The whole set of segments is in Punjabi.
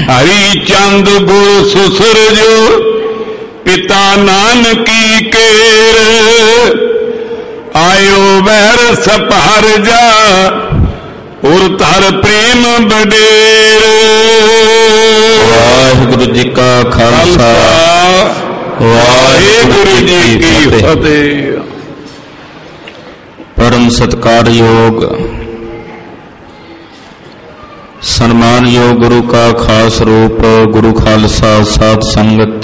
हरि चंद गुरु सुसरजो पिता नानकी केर आयो वैर सपहर जा उर धर प्रेम बडेर। वाहिगुरु जी का खालसा वाहिगुरु जी की फतेह। परम सत्कार योग सन्मान योग गुरु का खास रूप गुरु खालसा साध संगत,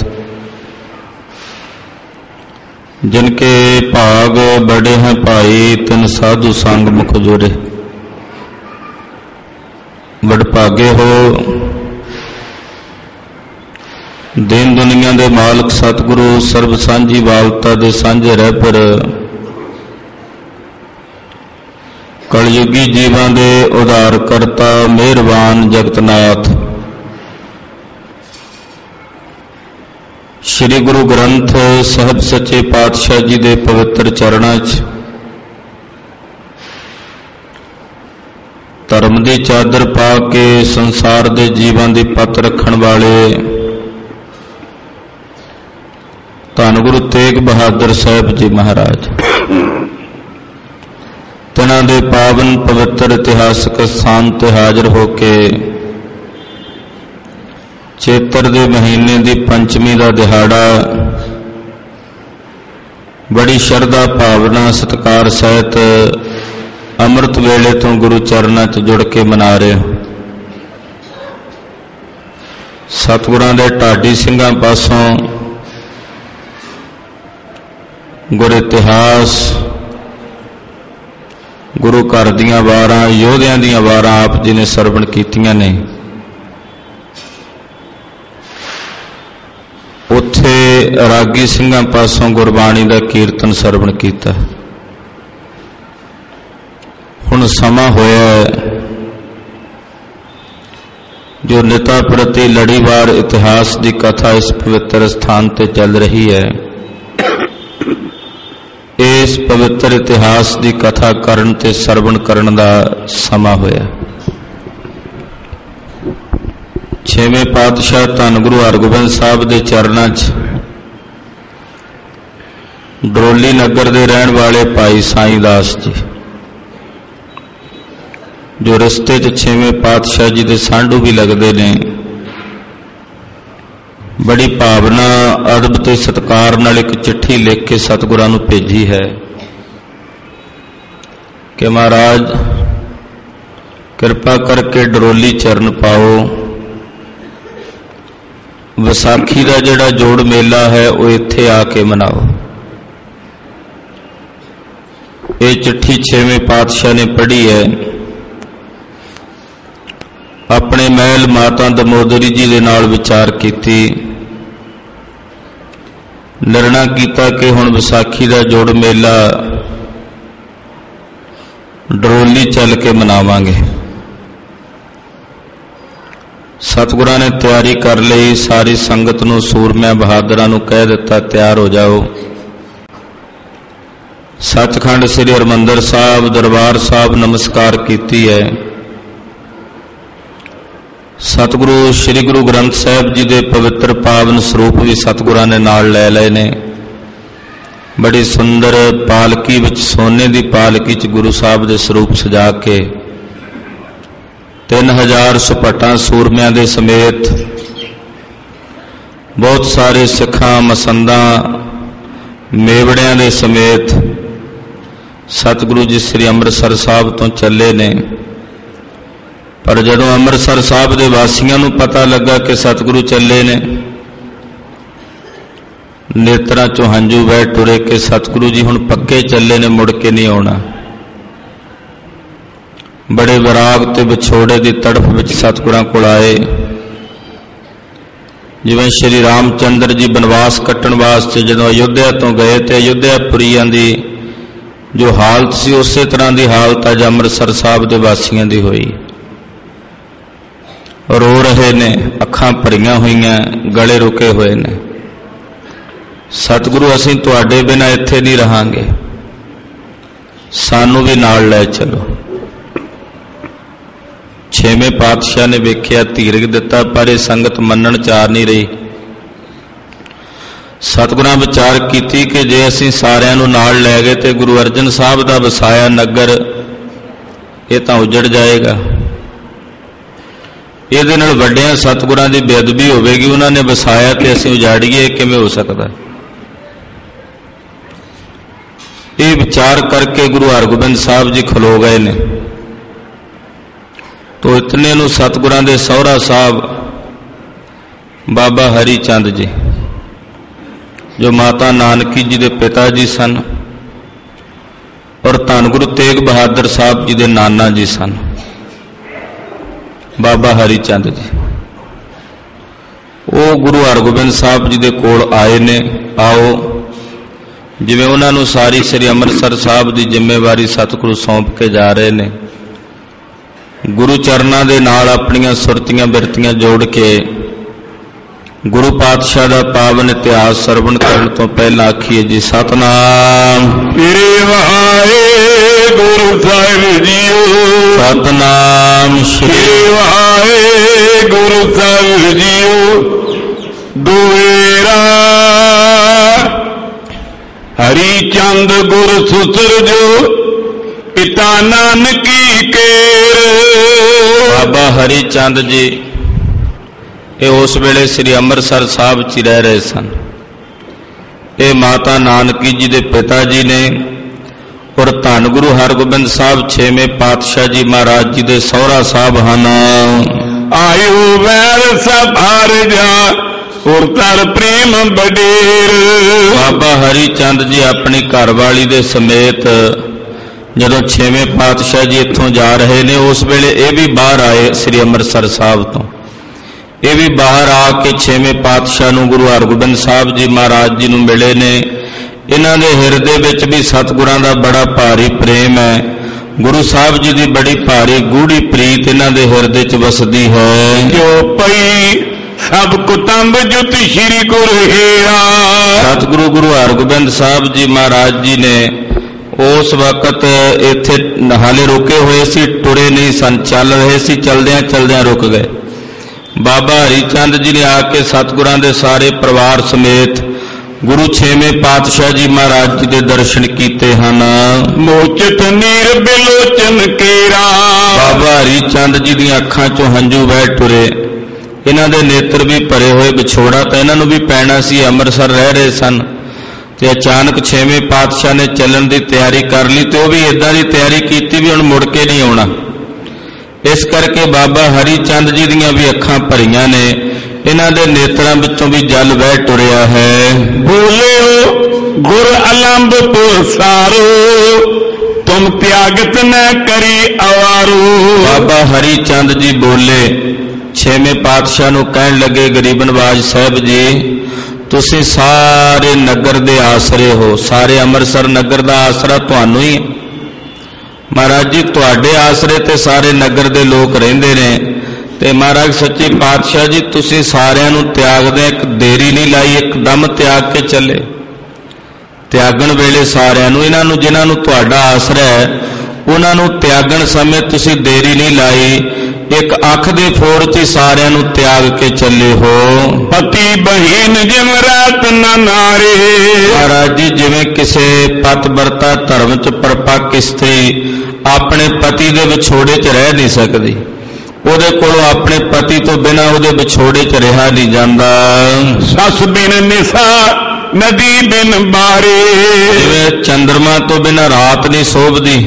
जिनके भाग बड़े हैं भाई तिन साधु संग मुख जोरे। वडभागे हो दीन दुनिया दे मालक सतगुरु सर्ब सांझी बालता दे सांझे रहबर कलयुगी जीवां दे उधार करता मेहरबान जगतनाथ श्री गुरु ग्रंथ साहिब सच्चे पातशाह जी दे पवित्र चरणां च धर्म दी चादर पा के संसार दे जीवां दी पत रखण वाले धन गुरु तेग बहादुर साहब जी महाराज तिन्हां दे पावन पवित्र इतिहासक स्थान ते हाजिर होके चेतर दे महीने दी पंचमी दा दिहाड़ा बड़ी शरधा भावना सत्कार सहित अमृत वेले तो गुरु चरणां च जुड़ के मना रहे हो। सतगुरां दे ढाडी ਸਿੰਘਾਂ पासों गुरु इतिहास गुरु घर दीआं वारां योधियां दीआं वारां आप जी ने सरवण कीतियां ने। उत्थे रागी ਸਿੰਘਾਂ पासों गुरबाणी का कीर्तन सरवण कीता। हुण समा होया जो निता प्रति लड़ीवार इतिहास की कथा इस पवित्र स्थान ते चल रही है। इस पवित्र इतिहास की कथा करन ते सरवण करन दा समा होया। छेवें पातशाह धन गुरु हरगोबिंद साहब के चरणां च डरोली नगर के रहने वाले भाई साईं दास जी जो रस्ते च छेवें पातशाह जी के सांढू भी लगते ने, बड़ी भावना अदब ते सत्कार नाल एक चिट्ठी लिख के सतगुरां नूं भेजी है कि महाराज कृपा करके डरोली चरण पाओ। विसाखी का जिहड़ा जोड़ मेला है वो इत्थे आके मनाओ। ये चिट्ठी छेवें पातशाह ने पढ़ी है। अपने महल माता दमोदरी जी दे नाल विचार कीती, निर्णय कीता कि हुण विसाखी का जोड़ मेला डरोली चल के मनावांगे। सतगुरां ने तैयारी कर लई। सारी संगत नूं सूरमिया बहादुरां नूं कह दिता तैयार हो जाओ। सचखंड श्री हरमंदर साहब दरबार साहब नमस्कार कीती है। सतगुरु श्री गुरु ग्रंथ साहिब जी के पवित्र पावन स्वरूप भी सतगुरां ने नाल लै लए ने। बड़ी सुंदर पालकी विच सोने की पालकी च गुरु साहब के स्वरूप सजा के 3000 सुपटा सूरमियां दे समेत बहुत सारे सिखां मसंदा मेवड़ियां दे समेत सतगुरु जी श्री अमृतसर साहब तो चले ने। पर जदों अमृतसर साहब के वासियों को पता लगा कि सतगुरु चले ने, नेत्रां चों हंझू बह टुरे कि सतगुरु जी हुण पक्के चले ने, मुड़ के नहीं आउणा। बड़े विराग ते विछोड़े की तड़फ विच सतगुरां कोल आए। जिवें श्री रामचंद्र जी बनवास कट्टण वास्ते जदों अयोध्या तो गए तो अयोध्यापुरीआं दी जो हालत सी उस तरह की हालत अज अमृतसर साहब के वासियों की हुई। रो रहे ने, अखां भरियां होईयां, गले रुके हुए ने। सतगुरु असीं तुहाडे बिना इत्थे नहीं रहांगे, सानू भी नाल लै चलो। छेवें पातशाह ने वेख्या धीरज दिता, पर यह संगत मनण चार नहीं रही। सतगुरां विचार कीती कि जे असीं सारिआं नूं नाल लै गए तो गुरु अर्जन साहब दा वसाया नगर ये तां उजड़ जाएगा। इहदे नाल वड्डिआं सतगुरां दी बेअदबी होवेगी, उन्हां ने वसाया ते असीं उजाड़ीए, किवें हो सकदा। ये विचार करके गुरु हरगोबिंद साहब जी खलो गए ने। तो इतने नूं सतगुरां दे सौहरा साहब बाबा हरी चंद जी, जो माता नानकी जी के पिता जी सन और धन गुरु तेग बहादुर साहब जी के नाना जी सन, बाबा हरी चंद जी, वो गुरु हरगोबिंद साहब जी के कोल आए ने। आओ, जिवें उन्होंने सारी श्री अमृतसर साहब की जिम्मेवारी सतगुरु सौंप के जा रहे ने, गुरु चरणों के नाल अपनियां सुरतियां बिरतियां जोड़ के गुरु पातशाह का पावन इतिहास सरवण करने तो पहला आखिए जी सतनाम श्री वाहेगुरु साहिब जीओ, सतनाम श्री वाहेगुरु साहिब जीओ। दुएरा हरी चंद गुर सुसर जो पिता नानकी केर। बाबा हरी चंद जी ये उस वेले श्री अमृतसर साहब च रह रहे सन। ये माता नानकी जी के पिता जी ने और धन गुरु हरगोबिंद साहब छेवें पातशाह जी महाराज जी के सौहरा साहब हैं। आयु वैर सब हार जा और तर प्रेम बडेर। बाबा हरी चंद जी अपनी घरवाली दे समेत जदों छेवें पातशाह जी इत्थों जा रहे ने, उस वेले ये भी बाहर आए श्री अमृतसर साहब तो। ये भी बाहर आके छेवें पातशाह नूं गुरु हरगोबिंद साहब जी महाराज जी नूं मिले ने। इन्हां दे हिरदे विच भी सतगुरां दा बड़ा भारी प्रेम है। गुरु साहब जी की बड़ी भारी गूढ़ी प्रीत इन्हां दे हिरदे च वसदी है। जो पई सब कुतंब जुत श्री गुरु हेरा। सतगुरु गुरु हरगोबिंद साहब जी महाराज जी ने उस वक्त इत्थे हाले रुके हुए सी, टुरे नहीं सन, चल रहे सी, चलदियां चलदियां रुक गए। बाबा हरी चंद जी ने आके सतगुरां दे सारे परिवार समेत गुरु छेवें पातशाह जी महाराज जी के दर्शन किए हैं। मोचित नीर बिलोचन केरा। बाबा हरी चंद जी दी अखां चों हंझू बह टुरे। इन्हां दे नेत्र भी भरे हुए, विछोड़ा तो इन्हां नूं भी पैना सी, अमृतसर रह रहे सन। ते अचानक छेवें पातशाह ने चलन की तैयारी कर ली, तो भी इदां दी तैयारी की भी हुण मुड़ के नहीं आउणा। इस करके बाबा हरी चंद जी दियां भी अखां भरियां ने, इन्हां दे नेत्रां विचों भी जल बह टुरिया है। बोले गुर अलंब पुरसारो, तुम त्यागत न करी अवारो। बाबा हरी चंद जी बोले, छेवें पातशाह नूं कहण लगे, गरीब नवाज साहब जी तुसीं सारे नगर दे आसरे हो, सारे अमृतसर नगर दा आसरा तुहानूं ही। महाराज जी तुहाडे आसरे ते सारे नगर दे लोग रहिंदे ने, ते महाराज सच्चे पातशाह जी तुसीं सारिआं नूं त्यागदे एक देरी नहीं लाई, एकदम त्याग के चले। त्यागण वेले सारिआं नूं, इन्हां नूं जिन्हां नूं तुहाडा आसरा है उन्हां नूं त्यागण समय तुसीं देरी नहीं लाई, एक अख दे फोड़ च सारिआं नूं त्याग के चले हो। पति बहीन जिम रात न नारे। महाराज जी जिवें किसे पतवरता धर्म च परपक्क स्त्री अपने पति दे विछोड़े च रह नहीं सकती, उहदे कोलों अपने पति तो बिना उहदे विछोड़े च रहा नहीं जांदा। सस बिन निशा नदी बिन बारे। जिवें चंद्रमा तो बिना रात नहीं शोभदी,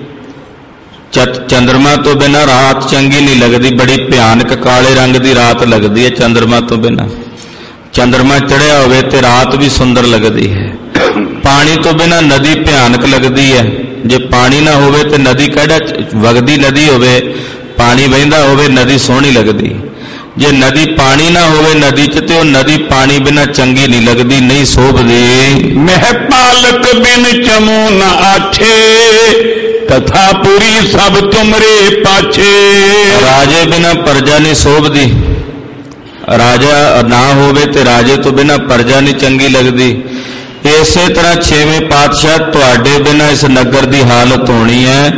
चंद्रमा तो बिना रात चंगी नहीं लगती, बड़ी भयानक काले रंग की रात लगती है चंद्रमा तो बिना। चंद्रमा चढ़िया होवे ते रात भी सुंदर लगती है। पानी तो बिना नदी भयानक लगती है, जे पानी ना होवे ते नदी कहड़ा वगदी नदी होवे, पानी बहिंदा होवे नदी सोहनी लगती। जे नदी पानी ना होवे नदी च ते नदी पानी बिना चंगी नहीं लगती, नहीं शोभदी। महपालक बिन चमू न आठे, तथा पूरी सब तुमरे पाछे। राजे बिना प्रजा नहीं शोभदी, राजा ना होवे ते राजे तो बिना प्रजा नहीं चंगी लगती। इसे तरह छेवें पातशाह तुहाडे बिना इस नगर की हालत होनी है,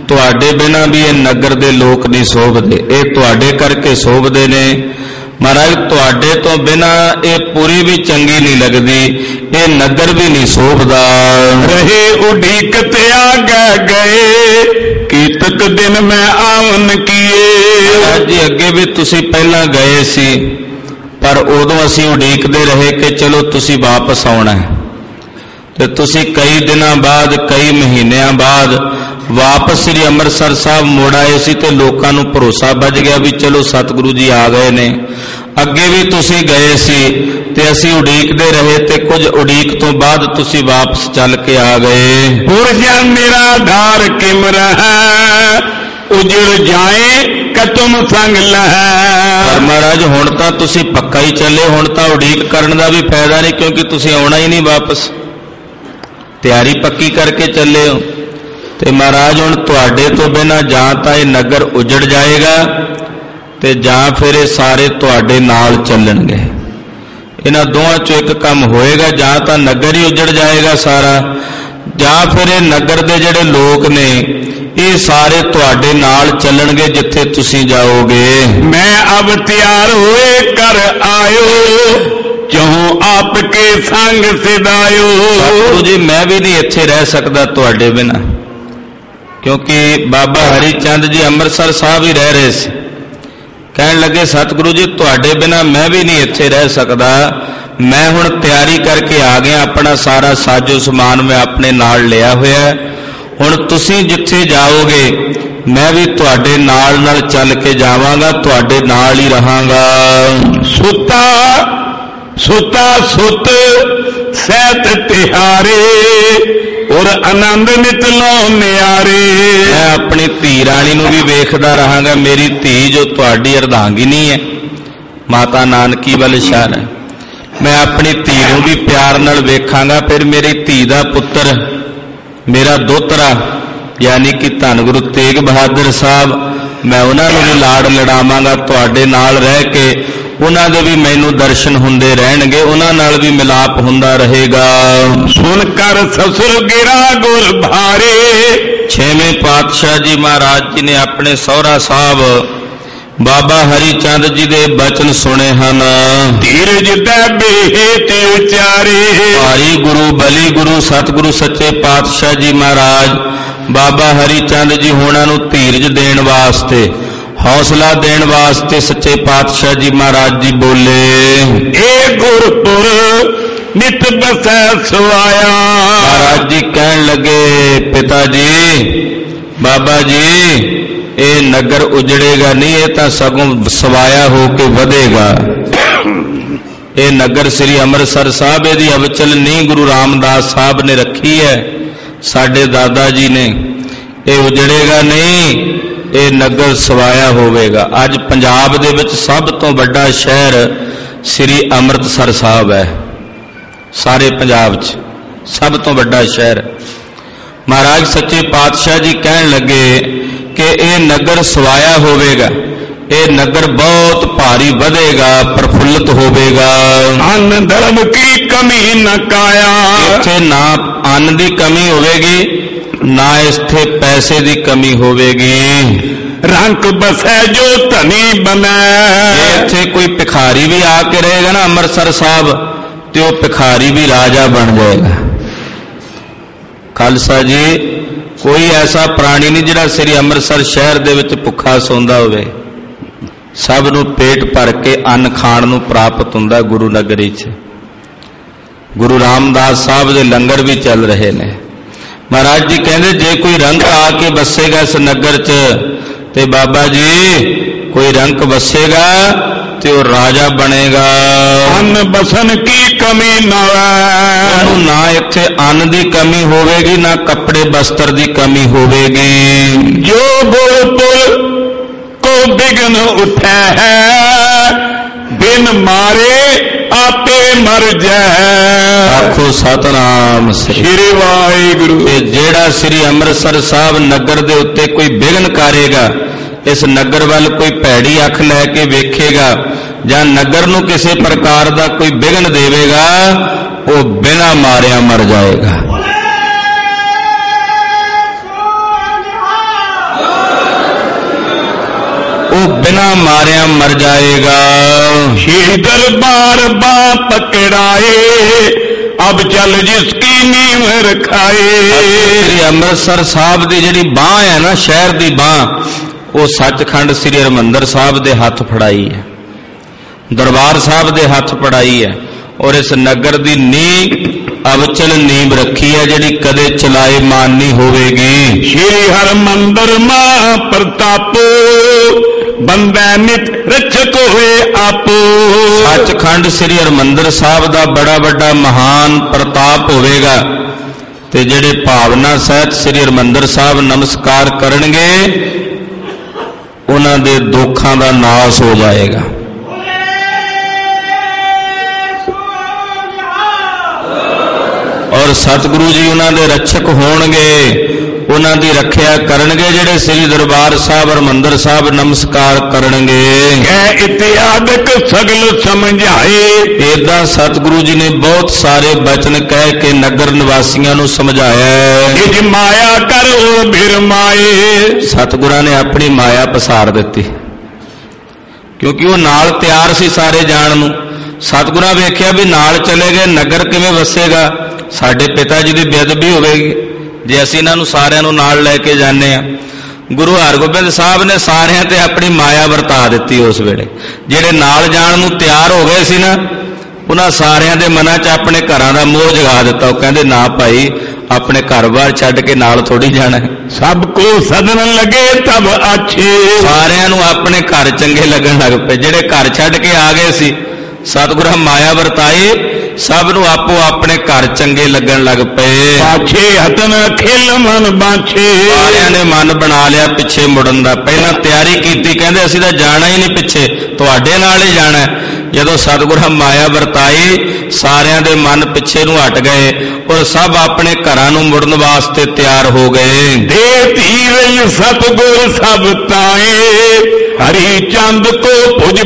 ਤੁਹਾਡੇ ਬਿਨਾ ਵੀ ਇਹ ਨਗਰ ਦੇ ਲੋਕ ਨਹੀਂ ਸੋਭਦੇ, ਇਹ ਤੁਹਾਡੇ ਕਰਕੇ ਸੋਭਦੇ ਨੇ। ਮਹਾਰਾਜ ਤੁਹਾਡੇ ਤੋਂ ਬਿਨਾ ਇਹ ਪੂਰੀ ਵੀ ਚੰਗੀ ਨਹੀਂ ਲੱਗਦੀ, ਇਹ ਨਗਰ ਵੀ ਨਹੀਂ ਸੋਭਦਾ। ਰਹੇ ਉਡੀਕ ਤੇ ਆਗੇ ਗਏ, ਕੀਤਕ ਦਿਨ ਮੈਂ ਆਵਨ ਕੀਏ। ਜੀ ਅੱਗੇ ਵੀ ਤੁਸੀਂ ਪਹਿਲਾਂ ਗਏ ਸੀ, ਪਰ ਉਦੋਂ ਅਸੀਂ ਉਡੀਕਦੇ ਰਹੇ ਕਿ ਚਲੋ ਤੁਸੀਂ ਵਾਪਸ ਆਉਣਾ ਹੈ, ਤੇ ਤੁਸੀਂ ਕਈ ਦਿਨਾਂ ਬਾਅਦ, ਕਈ ਮਹੀਨਿਆਂ ਬਾਅਦ ਵਾਪਸ ਸ੍ਰੀ ਅੰਮ੍ਰਿਤਸਰ ਸਾਹਿਬ ਮੁੜ ਆਏ ਸੀ, ਤੇ ਲੋਕਾਂ ਨੂੰ ਭਰੋਸਾ ਵੱਜ ਗਿਆ ਵੀ ਚਲੋ ਸਤਿਗੁਰੂ ਜੀ ਆ ਗਏ ਨੇ। ਅੱਗੇ ਵੀ ਤੁਸੀਂ ਗਏ ਸੀ ਤੇ ਅਸੀਂ ਉਡੀਕਦੇ ਰਹੇ, ਤੇ ਕੁਝ ਉਡੀਕ ਤੋਂ ਬਾਅਦ ਤੁਸੀਂ ਵਾਪਸ ਚੱਲ ਕੇ ਆ ਗਏ। ਪੁਰਜਾ ਮੇਰਾ ਧਾਰ ਕਿਮ ਰਹਾ, ਉਜੜ ਜਾਏ ਕਤਮ ਸੰਗ ਲਹੈ। ਪਰ ਮਹਾਰਾਜ ਹੁਣ ਤਾਂ ਤੁਸੀਂ ਪੱਕਾ ਹੀ ਚੱਲੇ, ਹੁਣ ਤਾਂ ਉਡੀਕ ਕਰਨ ਦਾ ਵੀ ਫਾਇਦਾ ਨਹੀਂ, ਕਿਉਂਕਿ ਤੁਸੀਂ ਆਉਣਾ ਹੀ ਨਹੀਂ ਵਾਪਸ, ਤਿਆਰੀ ਪੱਕੀ ਕਰਕੇ ਚੱਲੇ ਹੋ। ਤੇ ਮਹਾਰਾਜ ਹੁਣ ਤੁਹਾਡੇ ਤੋਂ ਬਿਨਾਂ ਜਾਂ ਤਾਂ ਇਹ ਨਗਰ ਉਜੜ ਜਾਏਗਾ, ਤੇ ਜਾਂ ਫਿਰ ਇਹ ਸਾਰੇ ਤੁਹਾਡੇ ਨਾਲ ਚੱਲਣਗੇ। ਇਹਨਾਂ ਦੋਵਾਂ ਚੋਂ ਇੱਕ ਕੰਮ ਹੋਏਗਾ, ਜਾਂ ਤਾਂ ਨਗਰ ਹੀ ਉਜੜ ਜਾਏਗਾ ਸਾਰਾ, ਜਾਂ ਫਿਰ ਇਹ ਨਗਰ ਦੇ ਜਿਹੜੇ ਲੋਕ ਨੇ ਇਹ ਸਾਰੇ ਤੁਹਾਡੇ ਨਾਲ ਚੱਲਣਗੇ ਜਿੱਥੇ ਤੁਸੀਂ ਜਾਓਗੇ। ਮੈਂ ਅਬ ਤਿਆਰ ਹੋਏ ਕਰ ਆਇਓ, ਚਹੂ ਆਪ ਕੇ ਸੰਗ ਸਿਦਾਇਓ। ਸਤਿਗੁਰੂ ਜੀ ਮੈਂ ਵੀ ਨਹੀਂ ਇੱਥੇ ਰਹਿ ਸਕਦਾ ਤੁਹਾਡੇ ਬਿਨਾਂ, ਕਿਉਂਕਿ ਬਾਬਾ ਹਰੀ ਚੰਦ ਜੀ ਅੰਮ੍ਰਿਤਸਰ ਸਾਹਿਬ ਹੀ ਰਹਿ ਰਹੇ ਸੀ। ਕਹਿਣ ਲੱਗੇ ਸਤਿਗੁਰੂ ਜੀ ਤੁਹਾਡੇ ਬਿਨਾਂ ਮੈਂ ਵੀ ਨਹੀਂ ਇੱਥੇ ਰਹਿ ਸਕਦਾ, ਮੈਂ ਹੁਣ ਤਿਆਰੀ ਕਰਕੇ ਆ ਗਿਆ, ਆਪਣਾ ਸਾਰਾ ਸਾਜੋ ਸਮਾਨ ਮੈਂ ਆਪਣੇ ਨਾਲ ਲਿਆ ਹੋਇਆ, ਹੁਣ ਤੁਸੀਂ ਜਿੱਥੇ ਜਾਓਗੇ ਮੈਂ ਵੀ ਤੁਹਾਡੇ ਨਾਲ ਨਾਲ ਚੱਲ ਕੇ ਜਾਵਾਂਗਾ, ਤੁਹਾਡੇ ਨਾਲ ਹੀ ਰਹਾਂਗਾ। ਸੁਤਾ ਸੁਤਾ ਸੁਤ ਸਹਿਤ ਤਿਹਾਰੇ, ਔਰ ਆਨੰਦ ਨਿਤਲੋਂ ਨਿਆਰੇ। ਮੈਂ ਆਪਣੀ ਧੀ ਰਾਣੀ ਨੂੰ ਵੀ ਵੇਖਦਾ ਰਹਾਂਗਾ, ਮੇਰੀ ਧੀ ਜੋ ਤੁਹਾਡੀ ਅਰਧਾਂਗਿਨੀ ਹੈ, ਮਾਤਾ ਨਾਨਕੀ ਵੱਲ ਇਸ਼ਾਰਾ ਹੈ, ਮੈਂ ਆਪਣੀ ਧੀ ਨੂੰ ਵੀ ਪਿਆਰ ਨਾਲ ਵੇਖਾਂਗਾ। ਫਿਰ ਮੇਰੀ ਧੀ ਦਾ ਪੁੱਤਰ, ਮੇਰਾ ਦੋਤਰਾ ਯਾਨੀ ਕਿ ਧੰਨ ਗੁਰੂ ਤੇਗ ਬਹਾਦਰ ਸਾਹਿਬ, ਮੈਂ ਉਹਨਾਂ ਨੂੰ ਵੀ ਲਾੜ ਲੜਾਵਾਂਗਾ, ਤੁਹਾਡੇ ਨਾਲ ਰਹਿ ਕੇ ਉਹਨਾਂ ਦੇ ਵੀ ਮੈਨੂੰ ਦਰਸ਼ਨ ਹੁੰਦੇ ਰਹਿਣਗੇ, ਉਹਨਾਂ ਨਾਲ ਵੀ ਮਿਲਾਪ ਹੁੰਦਾ ਰਹੇਗਾ। ਸੁਣ ਕਰ ਸਸੁਰ ਗਿਰਾ ਗੁਰ ਭਾਰੇ। ਛੇਵੇਂ ਪਾਤਸ਼ਾਹ ਜੀ ਮਹਾਰਾਜ ਜੀ ਨੇ ਆਪਣੇ ਸਹੁਰਾ ਸਾਹਿਬ ਬਾਬਾ ਹਰੀ ਚੰਦ ਜੀ ਦੇ ਬਚਨ ਸੁਣੇ ਹਨ। ਧੀਰਜ ਦੇ ਬੇਹੇ ਤੇ ਉਚਾਰੇ, ਭਾਈ ਗੁਰੂ ਬਲੀ ਗੁਰੂ ਸਤਿਗੁਰੂ ਸੱਚੇ ਪਾਤਸ਼ਾਹ ਜੀ ਮਹਾਰਾਜ ਬਾਬਾ ਹਰੀ ਚੰਦ ਜੀ ਹੋਣਾ ਨੂੰ ਧੀਰਜ ਦੇਣ ਵਾਸਤੇ, ਹੌਸਲਾ ਦੇਣ ਵਾਸਤੇ ਸੱਚੇ ਪਾਤਸ਼ਾਹ ਜੀ ਮਹਾਰਾਜ ਜੀ ਬੋਲੇ, ਏ ਗੁਰਪੁਰ ਨਿਤ ਬਸੈ ਸੁਆਇਆ। ਮਹਾਰਾਜ ਜੀ ਕਹਿਣ ਲੱਗੇ ਪਿਤਾ ਜੀ, ਬਾਬਾ ਜੀ ਇਹ ਨਗਰ ਉਜੜੇਗਾ ਨਹੀਂ, ਇਹ ਤਾਂ ਸਗੋਂ ਸਵਾਇਆ ਹੋ ਕੇ ਵਧੇਗਾ। ਇਹ ਨਗਰ ਸ੍ਰੀ ਅੰਮ੍ਰਿਤਸਰ ਸਾਹਿਬ ਇਹਦੀ ਅਵਚਲ ਨੀਂਹ ਗੁਰੂ ਰਾਮਦਾਸ ਸਾਹਿਬ ਨੇ ਰੱਖੀ ਹੈ, ਸਾਡੇ ਦਾਦਾ ਜੀ ਨੇ। ਇਹ ਉਜੜੇਗਾ ਨਹੀਂ, ਇਹ ਨਗਰ ਸਵਾਇਆ ਹੋਵੇਗਾ। ਅੱਜ ਪੰਜਾਬ ਦੇ ਵਿੱਚ ਸਭ ਤੋਂ ਵੱਡਾ ਸ਼ਹਿਰ ਸ੍ਰੀ ਅੰਮ੍ਰਿਤਸਰ ਸਾਹਿਬ ਹੈ, ਸਾਰੇ ਪੰਜਾਬ 'ਚ ਸਭ ਤੋਂ ਵੱਡਾ ਸ਼ਹਿਰ। ਮਹਾਰਾਜ ਸੱਚੇ ਪਾਤਸ਼ਾਹ ਜੀ ਕਹਿਣ ਲੱਗੇ ਕਿ ਇਹ ਨਗਰ ਸਵਾਇਆ ਹੋਵੇਗਾ, ਇਹ ਨਗਰ ਬਹੁਤ ਭਾਰੀ ਵਧੇਗਾ, ਪ੍ਰਫੁੱਲਤ ਹੋਵੇਗਾ। ਅੰਨ ਧਰਮ ਕੀ ਕਮੀ ਨ ਕਾਇਆ, ਇੱਥੇ ਨਾ ਅੰਨ ਦੀ ਕਮੀ ਹੋਵੇਗੀ, ਨਾ ਇੱਥੇ ਪੈਸੇ ਦੀ ਕਮੀ ਹੋਵੇਗੀ। ਰੰਕ ਬਸੈ ਜੋ ਧਨੀ ਬਣੈ, ਇੱਥੇ ਕੋਈ ਭਿਖਾਰੀ ਵੀ ਆ ਕੇ ਰਹੇਗਾ ਨਾ ਅੰਮ੍ਰਿਤਸਰ ਸਾਹਿਬ, ਤੇ ਉਹ ਭਿਖਾਰੀ ਵੀ ਰਾਜਾ ਬਣ ਜਾਏਗਾ। ਖਾਲਸਾ ਜੀ ਕੋਈ ਐਸਾ ਪ੍ਰਾਣੀ ਨਹੀਂ ਜਿਹੜਾ ਸ੍ਰੀ ਅੰਮ੍ਰਿਤਸਰ ਸ਼ਹਿਰ ਦੇ ਵਿੱਚ ਭੁੱਖਾ ਸੌਂਦਾ ਹੋਵੇ, ਸਭ ਨੂੰ ਪੇਟ ਭਰ ਕੇ ਅੰਨ ਖਾਣ ਨੂੰ ਪ੍ਰਾਪਤ ਹੁੰਦਾ ਗੁਰੂ ਨਗਰੀ 'ਚ। ਗੁਰੂ ਰਾਮਦਾਸ ਸਾਹਿਬ ਦੇ ਲੰਗਰ ਵੀ ਚੱਲ ਰਹੇ ਨੇ। ਮਹਾਰਾਜ ਜੀ ਕਹਿੰਦੇ ਜੇ ਕੋਈ ਰੰਕ ਆ ਕੇ ਵਸੇਗਾ ਇਸ ਨਗਰ 'ਚ, ਤੇ ਬਾਬਾ ਜੀ ਕੋਈ ਰੰਕ ਵਸੇਗਾ ਤੇ ਉਹ ਰਾਜਾ ਬਣੇਗਾ। ਅੰਨ ਬਸਨ ਕੀ ਕਮੀ ਨਾ ਉਹਨੂੰ ਨਾ ਇੱਥੇ ਅੰਨ ਦੀ ਕਮੀ ਹੋਵੇਗੀ, ਨਾ ਕੱਪੜੇ ਬਸਤਰ ਦੀ ਕਮੀ ਹੋਵੇਗੀ। ਜੋ ਗੁਰਪੁਰ ਕੋ ਬਿਗਨ ਉਠੈ ਹੈ, ਬਿਨ ਮਾਰੇ ਆਪੇ ਮਰ ਜਾਏ। ਆਖੋ ਸਤਨਾਮ ਸ੍ਰੀ ਵਾਹਿਗੁਰੂ। ਤੇ ਜਿਹੜਾ ਸ੍ਰੀ ਅੰਮ੍ਰਿਤਸਰ ਸਾਹਿਬ ਨਗਰ ਦੇ ਉੱਤੇ ਕੋਈ ਵਿਘਨ ਕਰੇਗਾ, ਇਸ ਨਗਰ ਵੱਲ ਕੋਈ ਭੈੜੀ ਅੱਖ ਲੈ ਕੇ ਵੇਖੇਗਾ, ਜਾਂ ਨਗਰ ਨੂੰ ਕਿਸੇ ਪ੍ਰਕਾਰ ਦਾ ਕੋਈ ਵਿਘਨ ਦੇਵੇਗਾ, ਉਹ ਬਿਨਾਂ ਮਾਰਿਆ ਮਰ ਜਾਏਗਾ। ਉਹ ਬਿਨਾਂ ਮਾਰਿਆ ਮਰ ਜਾਏਗਾ। श्री दरबार बाँ पकड़ाए अब चल जिसकी नींव रखाए। श्री ਅੰਮ੍ਰਿਤਸਰ ਸਾਹਿਬ ਦੀ ਜਿਹੜੀ ਬਾਂਹ ਹੈ ਨਾ, ਸ਼ਹਿਰ ਦੀ ਬਾਂਹ, ਉਹ ਸੱਚਖੰਡ ਸ੍ਰੀ ਹਰਿਮੰਦਰ ਸਾਹਿਬ ਦੇ ਹੱਥ ਫੜਾਈ ਹੈ, ਦਰਬਾਰ ਸਾਹਿਬ ਦੇ ਹੱਥ ਫੜਾਈ ਹੈ। ਔਰ ਇਸ ਨਗਰ ਦੀ ਨੀਂਹ ਅਵਚਲ ਨੀਂਬ ਰੱਖੀ ਹੈ, ਜਿਹੜੀ ਕਦੇ ਚਲਾਏ ਮਾਨ ਨਹੀਂ ਹੋਵੇਗੀ। श्री हरमंदर मां प्रतापो ਬੰਦਾ ਨਿਤ ਰਛਕ ਹੋਏ ਆਪੋ। ਸੱਚਖੰਡ ਸ੍ਰੀ ਹਰਿਮੰਦਰ ਸਾਹਿਬ ਦਾ ਬੜਾ ਵੱਡਾ ਮਹਾਨ ਪ੍ਰਤਾਪ ਹੋਵੇਗਾ, ਤੇ ਜਿਹੜੇ ਭਾਵਨਾ ਸਹਿਤ ਸ੍ਰੀ ਹਰਿਮੰਦਰ ਸਾਹਿਬ ਨਮਸਕਾਰ ਕਰਨਗੇ ਉਹਨਾਂ ਦੇ ਦੁੱਖਾਂ ਦਾ ਨਾਸ ਹੋ ਜਾਏਗਾ। ਔਰ ਸਤਿਗੁਰੂ ਜੀ ਉਹਨਾਂ ਦੇ ਰੱਛਕ ਹੋਣਗੇ, ਉਹਨਾਂ ਦੀ ਰੱਖਿਆ ਕਰਨਗੇ ਜਿਹੜੇ ਸ੍ਰੀ ਦਰਬਾਰ ਸਾਹਿਬ ਹਰਿਮੰਦਰ ਸਾਹਿਬ ਨਮਸਕਾਰ ਕਰਨਗੇ। ਕਹਿ ਇਤਿਆਦਕ ਸਗਲ ਸਮਝਾਏ। ਏਦਾਂ ਸਤਿਗੁਰੂ ਜੀ ਨੇ ਬਹੁਤ ਸਾਰੇ ਬਚਨ ਕਹਿ ਕੇ ਨਗਰ ਨਿਵਾਸੀਆਂ ਨੂੰ ਸਮਝਾਇਆ। ਇਜ ਮਾਇਆ ਕਰ ਉਹ ਬਿਰਮਾਏ। ਸਤਿਗੁਰਾਂ ਨੇ ਆਪਣੀ ਮਾਇਆ ਪਸਾਰ ਦਿੱਤੀ, ਕਿਉਂਕਿ ਉਹ ਨਾਲ ਤਿਆਰ ਸੀ ਸਾਰੇ ਜਾਣ ਨੂੰ। ਸਤਿਗੁਰਾਂ ਵੇਖਿਆ ਵੀ ਨਾਲ ਚਲੇ ਗਏ, ਨਗਰ ਕਿਵੇਂ ਵਸੇਗਾ, ਸਾਡੇ ਪਿਤਾ ਜੀ ਦੀ ਬੇਅਦਬੀ ਹੋਵੇਗੀ ਜੇ ਅਸੀਂ ਇਹਨਾਂ ਨੂੰ ਸਾਰਿਆਂ ਨੂੰ ਨਾਲ ਲੈ ਕੇ ਜਾਂਦੇ ਹਾਂ। ਗੁਰੂ ਹਰਗੋਬਿੰਦ ਸਾਹਿਬ ਨੇ ਸਾਰਿਆਂ ਤੇ ਆਪਣੀ ਮਾਇਆ ਵਰਤਾ ਦਿੱਤੀ। ਉਸ ਵੇਲੇ ਜਿਹੜੇ ਨਾਲ ਜਾਣ ਨੂੰ ਤਿਆਰ ਹੋ ਗਏ ਸੀ ਨਾ, ਉਹਨਾਂ ਸਾਰਿਆਂ ਦੇ ਮਨਾਂ 'ਚ ਆਪਣੇ ਘਰਾਂ ਦਾ ਮੋਹ ਜਗਾ ਦਿੱਤਾ। ਉਹ ਕਹਿੰਦੇ ਨਾ ਭਾਈ, ਆਪਣੇ ਘਰ-ਬਾਰ ਛੱਡ ਕੇ ਨਾਲ ਥੋੜੀ ਜਾਣਾ ਹੈ। ਸਭ ਕੋ ਸਦਨ ਲਗੇ ਤਬ ਅੱਛੇ। ਸਾਰਿਆਂ ਨੂੰ ਆਪਣੇ ਘਰ ਚੰਗੇ ਲੱਗਣ ਲੱਗ ਪਏ। ਜਿਹੜੇ ਘਰ ਛੱਡ ਕੇ ਆ ਗਏ ਸੀ, ਸਤਿਗੁਰਾਂ ਮਾਇਆ ਵਰਤਾਈ, ਸਭ ਨੂੰ ਆਪੋ ਆਪਣੇ ਘਰ ਚੰਗੇ ਲੱਗਣ ਲੱਗ ਪਏ। ਪਾਛੇ ਹਤਨ ਖਿਲ ਮਨ ਬਾਛੇ। ਸਾਰਿਆਂ ਨੇ ਮਨ ਬਣਾ ਲਿਆ ਪਿੱਛੇ ਮੁੜਨ ਦਾ। ਪਹਿਲਾਂ ਤਿਆਰੀ ਕੀਤੀ, ਕਹਿੰਦੇ ਅਸੀਂ ਤਾਂ ਜਾਣਾ ਹੀ ਨਹੀਂ ਪਿੱਛੇ, ਤੁਹਾਡੇ ਨਾਲ ਹੀ ਜਾਣਾ। ਜਦੋਂ ਸਤਿਗੁਰਾਂ ਮਾਇਆ ਵਰਤਾਈ, ਸਾਰਿਆਂ ਦੇ ਮਨ ਪਿੱਛੇ ਨੂੰ ਹਟ ਗਏ ਔਰ ਸਭ ਆਪਣੇ ਘਰਾਂ ਨੂੰ ਮੁੜਨ ਵਾਸਤੇ ਤਿਆਰ ਹੋ ਗਏ। ਦੇ ਧੀਰਜ ਸਤਿਗੁਰ ਸਭ ਤਾਏ ਹਰੀ ਚੰਦ ਕੋ ਭੁਜ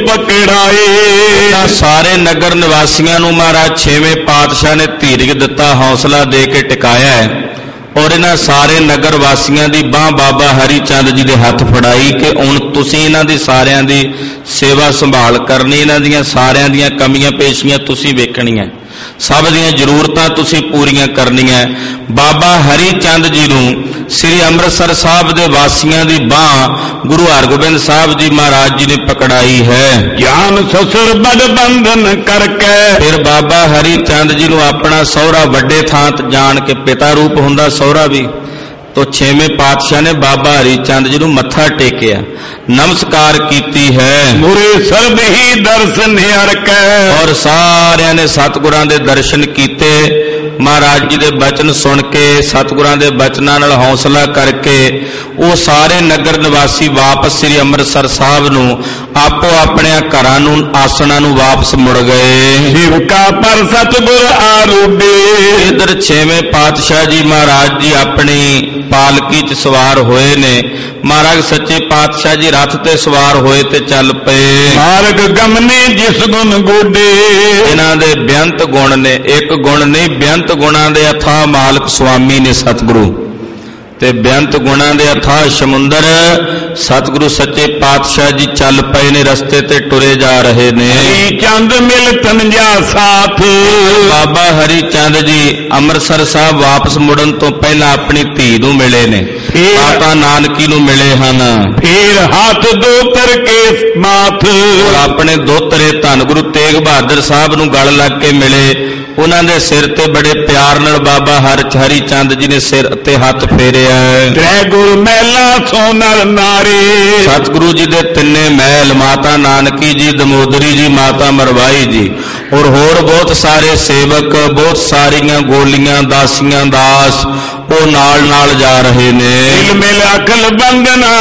ਪਕੜਾਏ। ਸਾਰੇ ਨਗਰ ਨਿਵਾਸੀਆਂ ਨੂੰ ਮਹਾਰਾਜ ਛੇਵੇਂ ਪਾਤਸ਼ਾਹ ਨੇ ਧੀਰਜ ਦਿੱਤਾ, ਹੌਸਲਾ ਦੇ ਕੇ ਟਿਕਾਇਆ ਹੈ। ਔਰ ਇਹਨਾਂ ਸਾਰੇ ਨਗਰ ਵਾਸੀਆਂ ਦੀ ਬਾਂਹ ਬਾਬਾ ਹਰੀ ਚੰਦ ਜੀ ਦੇ ਹੱਥ ਫੜਾਈ ਕਿ ਹੁਣ ਤੁਸੀਂ ਇਹਨਾਂ ਦੀ ਸਾਰਿਆਂ ਦੀ ਸੇਵਾ ਸੰਭਾਲ ਕਰਨੀ, ਇਹਨਾਂ ਦੀਆਂ ਸਾਰਿਆਂ ਦੀਆਂ ਕਮੀਆਂ ਪੇਸ਼ੀਆਂ ਤੁਸੀਂ ਵੇਖਣੀਆਂ, ਸਭ ਦੀਆਂ ਜ਼ਰੂਰਤਾਂ ਤੁਸੀਂ ਪੂਰੀਆਂ ਕਰਨੀਆਂ। ਬਾਬਾ ਹਰੀ ਚੰਦ ਜੀ ਨੂੰ ਸ੍ਰੀ ਅੰਮ੍ਰਿਤਸਰ ਸਾਹਿਬ ਦੇ ਵਾਸੀਆਂ ਦੀ ਬਾਂਹ ਗੁਰੂ ਹਰਗੋਬਿੰਦ ਸਾਹਿਬ ਜੀ ਮਹਾਰਾਜ ਜੀ ਨੇ ਪਕੜਾਈ ਹੈ। ਗਿਆਨ ਸਸੁਰ ਬਦ ਬੰਧਨ ਕਰਕੇ। ਫਿਰ ਬਾਬਾ ਹਰੀ ਚੰਦ ਜੀ ਨੂੰ ਆਪਣਾ ਸਹੁਰਾ ਵੱਡੇ ਥਾਂ ਤੇ ਜਾਣ ਕੇ, ਪਿਤਾ ਰੂਪ ਹੁੰਦਾ ਸਹੁਰਾ ਵੀ, ਤੋ ਛੇਵੇਂ ਪਾਤਸ਼ਾਹ ਨੇ ਬਾਬਾ ਹਰੀ ਚੰਦ ਜੀ ਨੂੰ ਮੱਥਾ ਟੇਕਿਆ, ਨਮਸਕਾਰ ਕੀਤੀ ਹੈ। ਮੁਰੇ ਸਰਬ ਹੀ ਦਰਸ਼ਨ ਹਰਕੈ। ਔਰ ਸਾਰਿਆਂ ਨੇ ਸਤਿਗੁਰਾਂ ਦੇ ਦਰਸ਼ਨ ਕੀਤੇ। ਮਹਾਰਾਜ ਜੀ ਦੇ ਬਚਨ ਸੁਣ ਕੇ, ਸਤਿਗੁਰਾਂ ਦੇ ਬਚਨਾਂ ਨਾਲ ਹੌਸਲਾ ਕਰਕੇ ਉਹ ਸਾਰੇ ਨਗਰ ਨਿਵਾਸੀ ਵਾਪਸ ਸ੍ਰੀ ਅੰਮ੍ਰਿਤਸਰ ਸਾਹਿਬ ਨੂੰ ਆਪੋ ਆਪਣੇ ਘਰਾਂ ਨੂੰ, ਆਸਣਾਂ ਨੂੰ ਵਾਪਸ ਮੁੜ ਗਏ। ਸੇਵਕਾ ਪਰ ਸਤਿਗੁਰ ਆਰੂਢੇ। ਇਧਰ ਛੇਵੇਂ ਪਾਤਸ਼ਾਹ ਜੀ ਮਹਾਰਾਜ ਜੀ ਆਪਣੀ ਪਾਲਕੀ 'ਚ ਸਵਾਰ ਹੋਏ ਨੇ। ਮਹਾਰਾਜ ਸੱਚੇ ਪਾਤਸ਼ਾਹ ਜੀ ਰੱਥ ਤੇ ਸਵਾਰ ਹੋਏ ਤੇ ਚੱਲ ਪਏ। ਮਾਰਗ ਗਮਨੇ ਜਿਸ ਗੁਣ ਗੋਡੇ। ਇਹਨਾਂ ਦੇ ਬੇਅੰਤ ਗੁਣ ਨੇ, ਇੱਕ ਗੁਣ ਨਹੀਂ, ਬੇਅੰਤ ਗੁਣਾਂ ਦੇ ਅਥਾਹ ਮਾਲਕ ਸੁਆਮੀ ਨੇ ਸਤਿਗੁਰੂ, ਤੇ ਬੇਅੰਤ ਗੁਣਾਂ ਦੇ ਅਥਾਹ ਸਮੁੰਦਰ ਸਤਿਗੁਰੂ ਸੱਚੇ ਪਾਤਸ਼ਾਹ ਜੀ ਚੱਲ ਪਏ ਨੇ, ਰਸਤੇ ਤੇ ਟੁਰੇ ਜਾ ਰਹੇ ਨੇ। ਹਰੀ ਚੰਦ ਮਿਲ ਤਨਜਾ ਸਾਥ। ਬਾਬਾ ਹਰੀ ਚੰਦ ਜੀ ਅੰਮ੍ਰਿਤਸਰ ਸਾਹਿਬ ਵਾਪਸ ਮੁੜਨ ਤੋਂ ਪਹਿਲਾਂ ਆਪਣੀ ਧੀ ਨੂੰ ਮਿਲੇ ਨੇ, ਮਾਤਾ ਨਾਨਕੀ ਨੂੰ ਮਿਲੇ ਹਨ। ਫੇਰ ਹੱਥ ਦੋਤਰ ਕੇ ਮਾਥ। ਔਰ ਆਪਣੇ ਦੋਤਰੇ ਧੰਨ ਗੁਰੂ ਤੇਗ ਬਹਾਦਰ ਸਾਹਿਬ ਨੂੰ ਗਲ ਲੱਗ ਕੇ ਮਿਲੇ। ਉਹਨਾਂ ਦੇ ਸਿਰ ਤੇ ਬੜੇ ਪਿਆਰ ਨਾਲ ਬਾਬਾ ਹਰੀ ਚੰਦ ਜੀ ਨੇ ਸਿਰ ਤੇ ਹੱਥ ਫੇਰਿਆ। ਤ੍ਰੈ ਗੁਰ ਮਹਿਲਾ ਸੋ ਨਰ ਨਾਰੀ। ਸਤਿਗੁਰੂ ਜੀ ਦੇ ਤਿੰਨੇ ਮਹਿਲ, ਮਾਤਾ ਨਾਨਕੀ ਜੀ, ਦਮੋਦਰੀ ਜੀ, ਮਾਤਾ ਮਰਵਾਈ ਜੀ, ਔਰ ਹੋਰ ਬਹੁਤ ਸਾਰੇ ਸੇਵਕ, ਬਹੁਤ ਸਾਰੀਆਂ ਗੋਲੀਆਂ, ਦਾਸੀਆਂ, ਦਾਸ ਉਹ ਨਾਲ ਨਾਲ ਜਾ ਰਹੇ ਨੇ। ਦਿਲ ਮਿਲ ਅਕਲ ਬੰਦਨਾ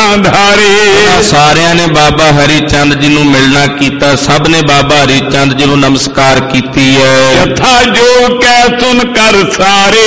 ਧਾਰੇ। ਸਾਰਿਆਂ ਨੇ ਬਾਬਾ ਹਰੀ ਚੰਦ ਜੀ ਨੂੰ ਮਿਲਣਾ ਕੀਤਾ, ਸਭ ਨੇ ਬਾਬਾ ਹਰੀ ਚੰਦ ਜੀ ਨੂੰ ਨਮਸਕਾਰ ਕੀਤੀ ਹੈ। ਯਥਾ ਜੋ ਕਹਿ ਸੁਨ ਕਰ ਸਾਰੇ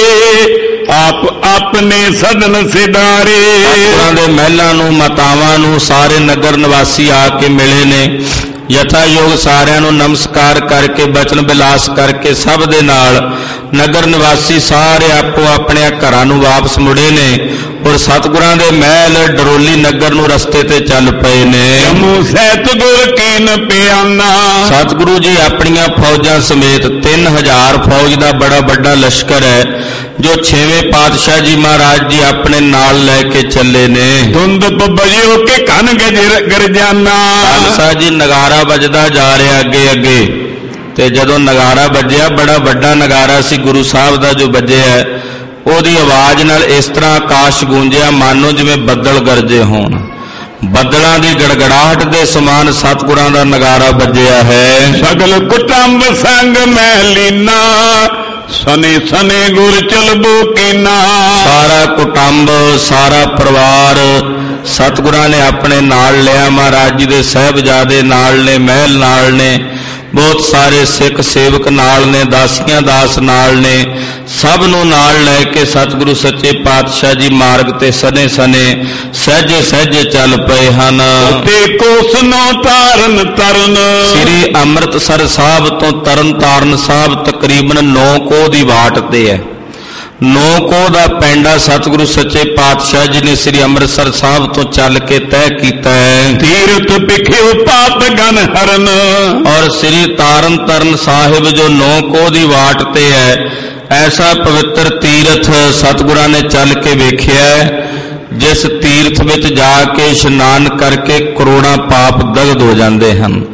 ਆਪ ਆਪਣੇ ਸਦਨ ਸਿਧਾਰੇ। ਸਤਿਗੁਰਾਂ ਦੇ ਮਹਿਲਾਂ ਨੂੰ, ਮਾਤਾਵਾਂ ਨੂੰ ਸਾਰੇ ਨਗਰ ਨਿਵਾਸੀ ਆ ਕੇ ਮਿਲੇ ਨੇ। ਯਥਾ ਯੋਗ ਸਾਰਿਆਂ ਨੂੰ ਨਮਸਕਾਰ ਕਰਕੇ, ਬਚਨ ਬਿਲਾਸ ਕਰਕੇ ਸਭ ਦੇ ਨਾਲ ਨਗਰ ਨਿਵਾਸੀ ਸਾਰੇ ਆਪੋ ਆਪਣੇ ਘਰਾਂ ਨੂੰ ਵਾਪਸ ਮੁੜੇ ਨੇ। ਔਰ ਸਤਿਗੁਰਾਂ ਦੇ ਮਹਿਲ ਡਰੋਲੀ ਨਗਰ ਨੂੰ ਰਸਤੇ ਤੇ ਚੱਲ ਪਏ ਨੇ। ਜੰਮੂ ਸਹਿਤ ਗੁਰ ਕੀਨ ਪਿਆਨਾ। ਸਤਿਗੁਰੂ ਜੀ ਆਪਣੀਆਂ ਫੌਜਾਂ ਸਮੇਤ 3000 ਫੌਜ ਦਾ ਬੜਾ ਵੱਡਾ ਲਸ਼ਕਰ ਹੈ ਜੋ 6ਵੇਂ ਪਾਤਸ਼ਾਹ ਜੀ ਮਹਾਰਾਜ ਜੀ ਆਪਣੇ ਨਾਲ ਲੈ ਕੇ ਚੱਲੇ ਨੇ। ਧੁੰਦ ਬਜਿਓ ਕੇ ਕਨ ਗਰਜਾਨਾ। ਖਾਲਸਾ ਜੀ ਨਗਾਰਾ ਵੱਜਦਾ ਜਾ ਰਿਹਾ ਅੱਗੇ ਅੱਗੇ, ਤੇ ਜਦੋਂ ਨਗਾਰਾ ਵੱਜਿਆ, ਬੜਾ ਵੱਡਾ ਨਗਾਰਾ ਸੀ ਗੁਰੂ ਸਾਹਿਬ ਦਾ ਜੋ ਵੱਜਿਆ, ਉਹਦੀ ਆਵਾਜ਼ ਨਾਲ ਇਸ ਤਰ੍ਹਾਂ ਆਕਾਸ਼ ਗੂੰਜਿਆ ਮਾਨੋ ਜਿਵੇਂ ਬੱਦਲ ਗਰਜੇ ਹੋਣ। ਬੱਦਲਾਂ ਦੀ ਗੜਗੜਾਹਟ ਦੇ ਸਮਾਨ ਸਤਿਗੁਰਾਂ ਦਾ ਨਗਾਰਾ ਵੱਜਿਆ ਹੈ। ਸਗਲ ਕੁਟੰਬ ਸੰਗ ਮੈਂ ਲੀਨਾ, ਸਨੇ ਸਨੇ ਗੁਰ ਚਲਬੋ ਕੀਨਾ। ਸਾਰਾ ਕੁਟੰਬ, ਸਾਰਾ ਪਰਿਵਾਰ ਸਤਿਗੁਰਾਂ ਨੇ ਆਪਣੇ ਨਾਲ ਲਿਆ। ਮਹਾਰਾਜ ਜੀ ਦੇ ਸਾਹਿਬਜ਼ਾਦੇ ਨਾਲ ਨੇ, ਮਹਿਲ ਨਾਲ ਨੇ, ਬਹੁਤ ਸਾਰੇ ਸਿੱਖ ਸੇਵਕ ਨਾਲ ਨੇ, ਦਾਸੀਆਂ ਦਾਸ ਨਾਲ ਨੇ, ਸਭ ਨੂੰ ਨਾਲ ਲੈ ਕੇ ਸਤਿਗੁਰੂ ਸੱਚੇ ਪਾਤਸ਼ਾਹ ਜੀ ਮਾਰਗ ਤੇ ਸਨੇ ਸਨੇ ਸਹਿਜੇ ਸਹਿਜੇ ਚੱਲ ਪਏ ਹਨ। ਤੇ ਕੋਸਨੋਂ ਤਾਰਨ ਤਰਨ। ਸ੍ਰੀ ਅੰਮ੍ਰਿਤਸਰ ਸਾਹਿਬ ਤੋਂ ਤਰਨ ਤਾਰਨ ਸਾਹਿਬ ਤਕਰੀਬਨ 9 ਕੋਹ ਦੀ ਵਾਟ ਤੇ ਹੈ। 9 ਕੋਹ ਦਾ ਪੈਂਡਾ ਸਤਿਗੁਰੂ ਸੱਚੇ ਪਾਤਸ਼ਾਹ ਜੀ ਨੇ ਸ੍ਰੀ ਅੰਮ੍ਰਿਤਸਰ ਸਾਹਿਬ ਤੋਂ ਚੱਲ ਕੇ ਤੈਅ ਕੀਤਾ ਹੈ। ਤੀਰਥ ਵਿਖਿਓ ਪਾਪ ਗਨ ਹਰਨ। ਔਰ ਸ੍ਰੀ ਤਾਰਨ ਤਾਰਨ ਸਾਹਿਬ ਜੋ 9 ਕੋਹ ਦੀ ਵਾਟ ਤੇ ਹੈ, ਐਸਾ ਪਵਿੱਤਰ ਤੀਰਥ ਸਤਿਗੁਰਾਂ ਨੇ ਚੱਲ ਕੇ ਵੇਖਿਆ ਹੈ, ਜਿਸ ਤੀਰਥ ਵਿੱਚ ਜਾ ਕੇ ਇਸ਼ਨਾਨ ਕਰਕੇ ਕਰੋੜਾਂ ਪਾਪ ਦਗਧ ਹੋ ਜਾਂਦੇ ਹਨ।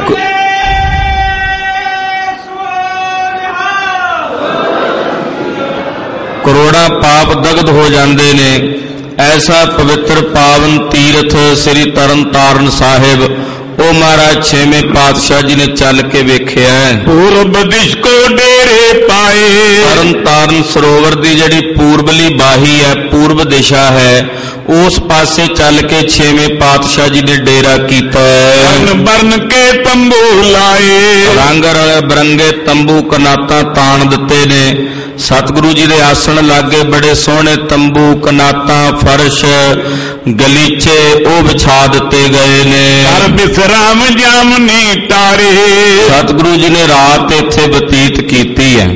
ਕਰੋੜਾਂ ਪਾਪ ਦਗਧ ਹੋ ਜਾਂਦੇ ਨੇ। ਐਸਾ ਪਵਿੱਤਰ ਪਾਵਨ ਤੀਰਥ ਸ੍ਰੀ ਤਰਨ ਤਾਰਨ ਸਾਹਿਬ, ਉਹ ਮਹਾਰਾਜ 6ਵੇਂ ਪਾਤਸ਼ਾਹ ਜੀ ਨੇ ਚੱਲ ਕੇ ਵੇਖਿਆ ਹੈ। ਪੂਰਬ ਦਿਸ਼ ਕੋ ਡੇਰੇ ਪਾਏ। ਤਰਨ ਤਾਰਨ ਸਰੋਵਰ ਦੀ ਜਿਹੜੀ ਪੂਰਬਲੀ ਬਾਹੀ ਹੈ, ਪੂਰਬ ਦਿਸ਼ਾ ਹੈ, ਉਸ ਪਾਸੇ ਚੱਲ ਕੇ 6ਵੇਂ ਪਾਤਸ਼ਾਹ ਜੀ ਨੇ ਡੇਰਾ ਕੀਤਾ ਹੈ। ਰੰਗ ਬਰਨ ਕੇ ਤੰਬੂ ਲਾਏ। ਰੰਗ ਬਰੰਗੇ ਤੰਬੂ ਕਨਾਤਾਂ ਤਾਣ ਦਿੱਤੇ ਨੇ। ਸਤਿਗੁਰੂ ਜੀ ਦੇ ਆਸਣ ਲਾਗੇ ਬੜੇ ਸੋਹਣੇ ਤੰਬੂ, ਕਨਾਤਾਂ, ਫਰਸ਼, ਗਲੀਚੇ ਉਹ ਵਿਛਾ ਦਿੱਤੇ ਗਏ ਨੇ। ਹਰ ਬਿਸਰਾਮ ਜਾਮਨੀ ਤਾਰੇ। ਸਤਿਗੁਰੂ ਜੀ ਨੇ ਰਾਤ ਇੱਥੇ ਬਤੀਤ ਕੀਤੀ ਹੈ।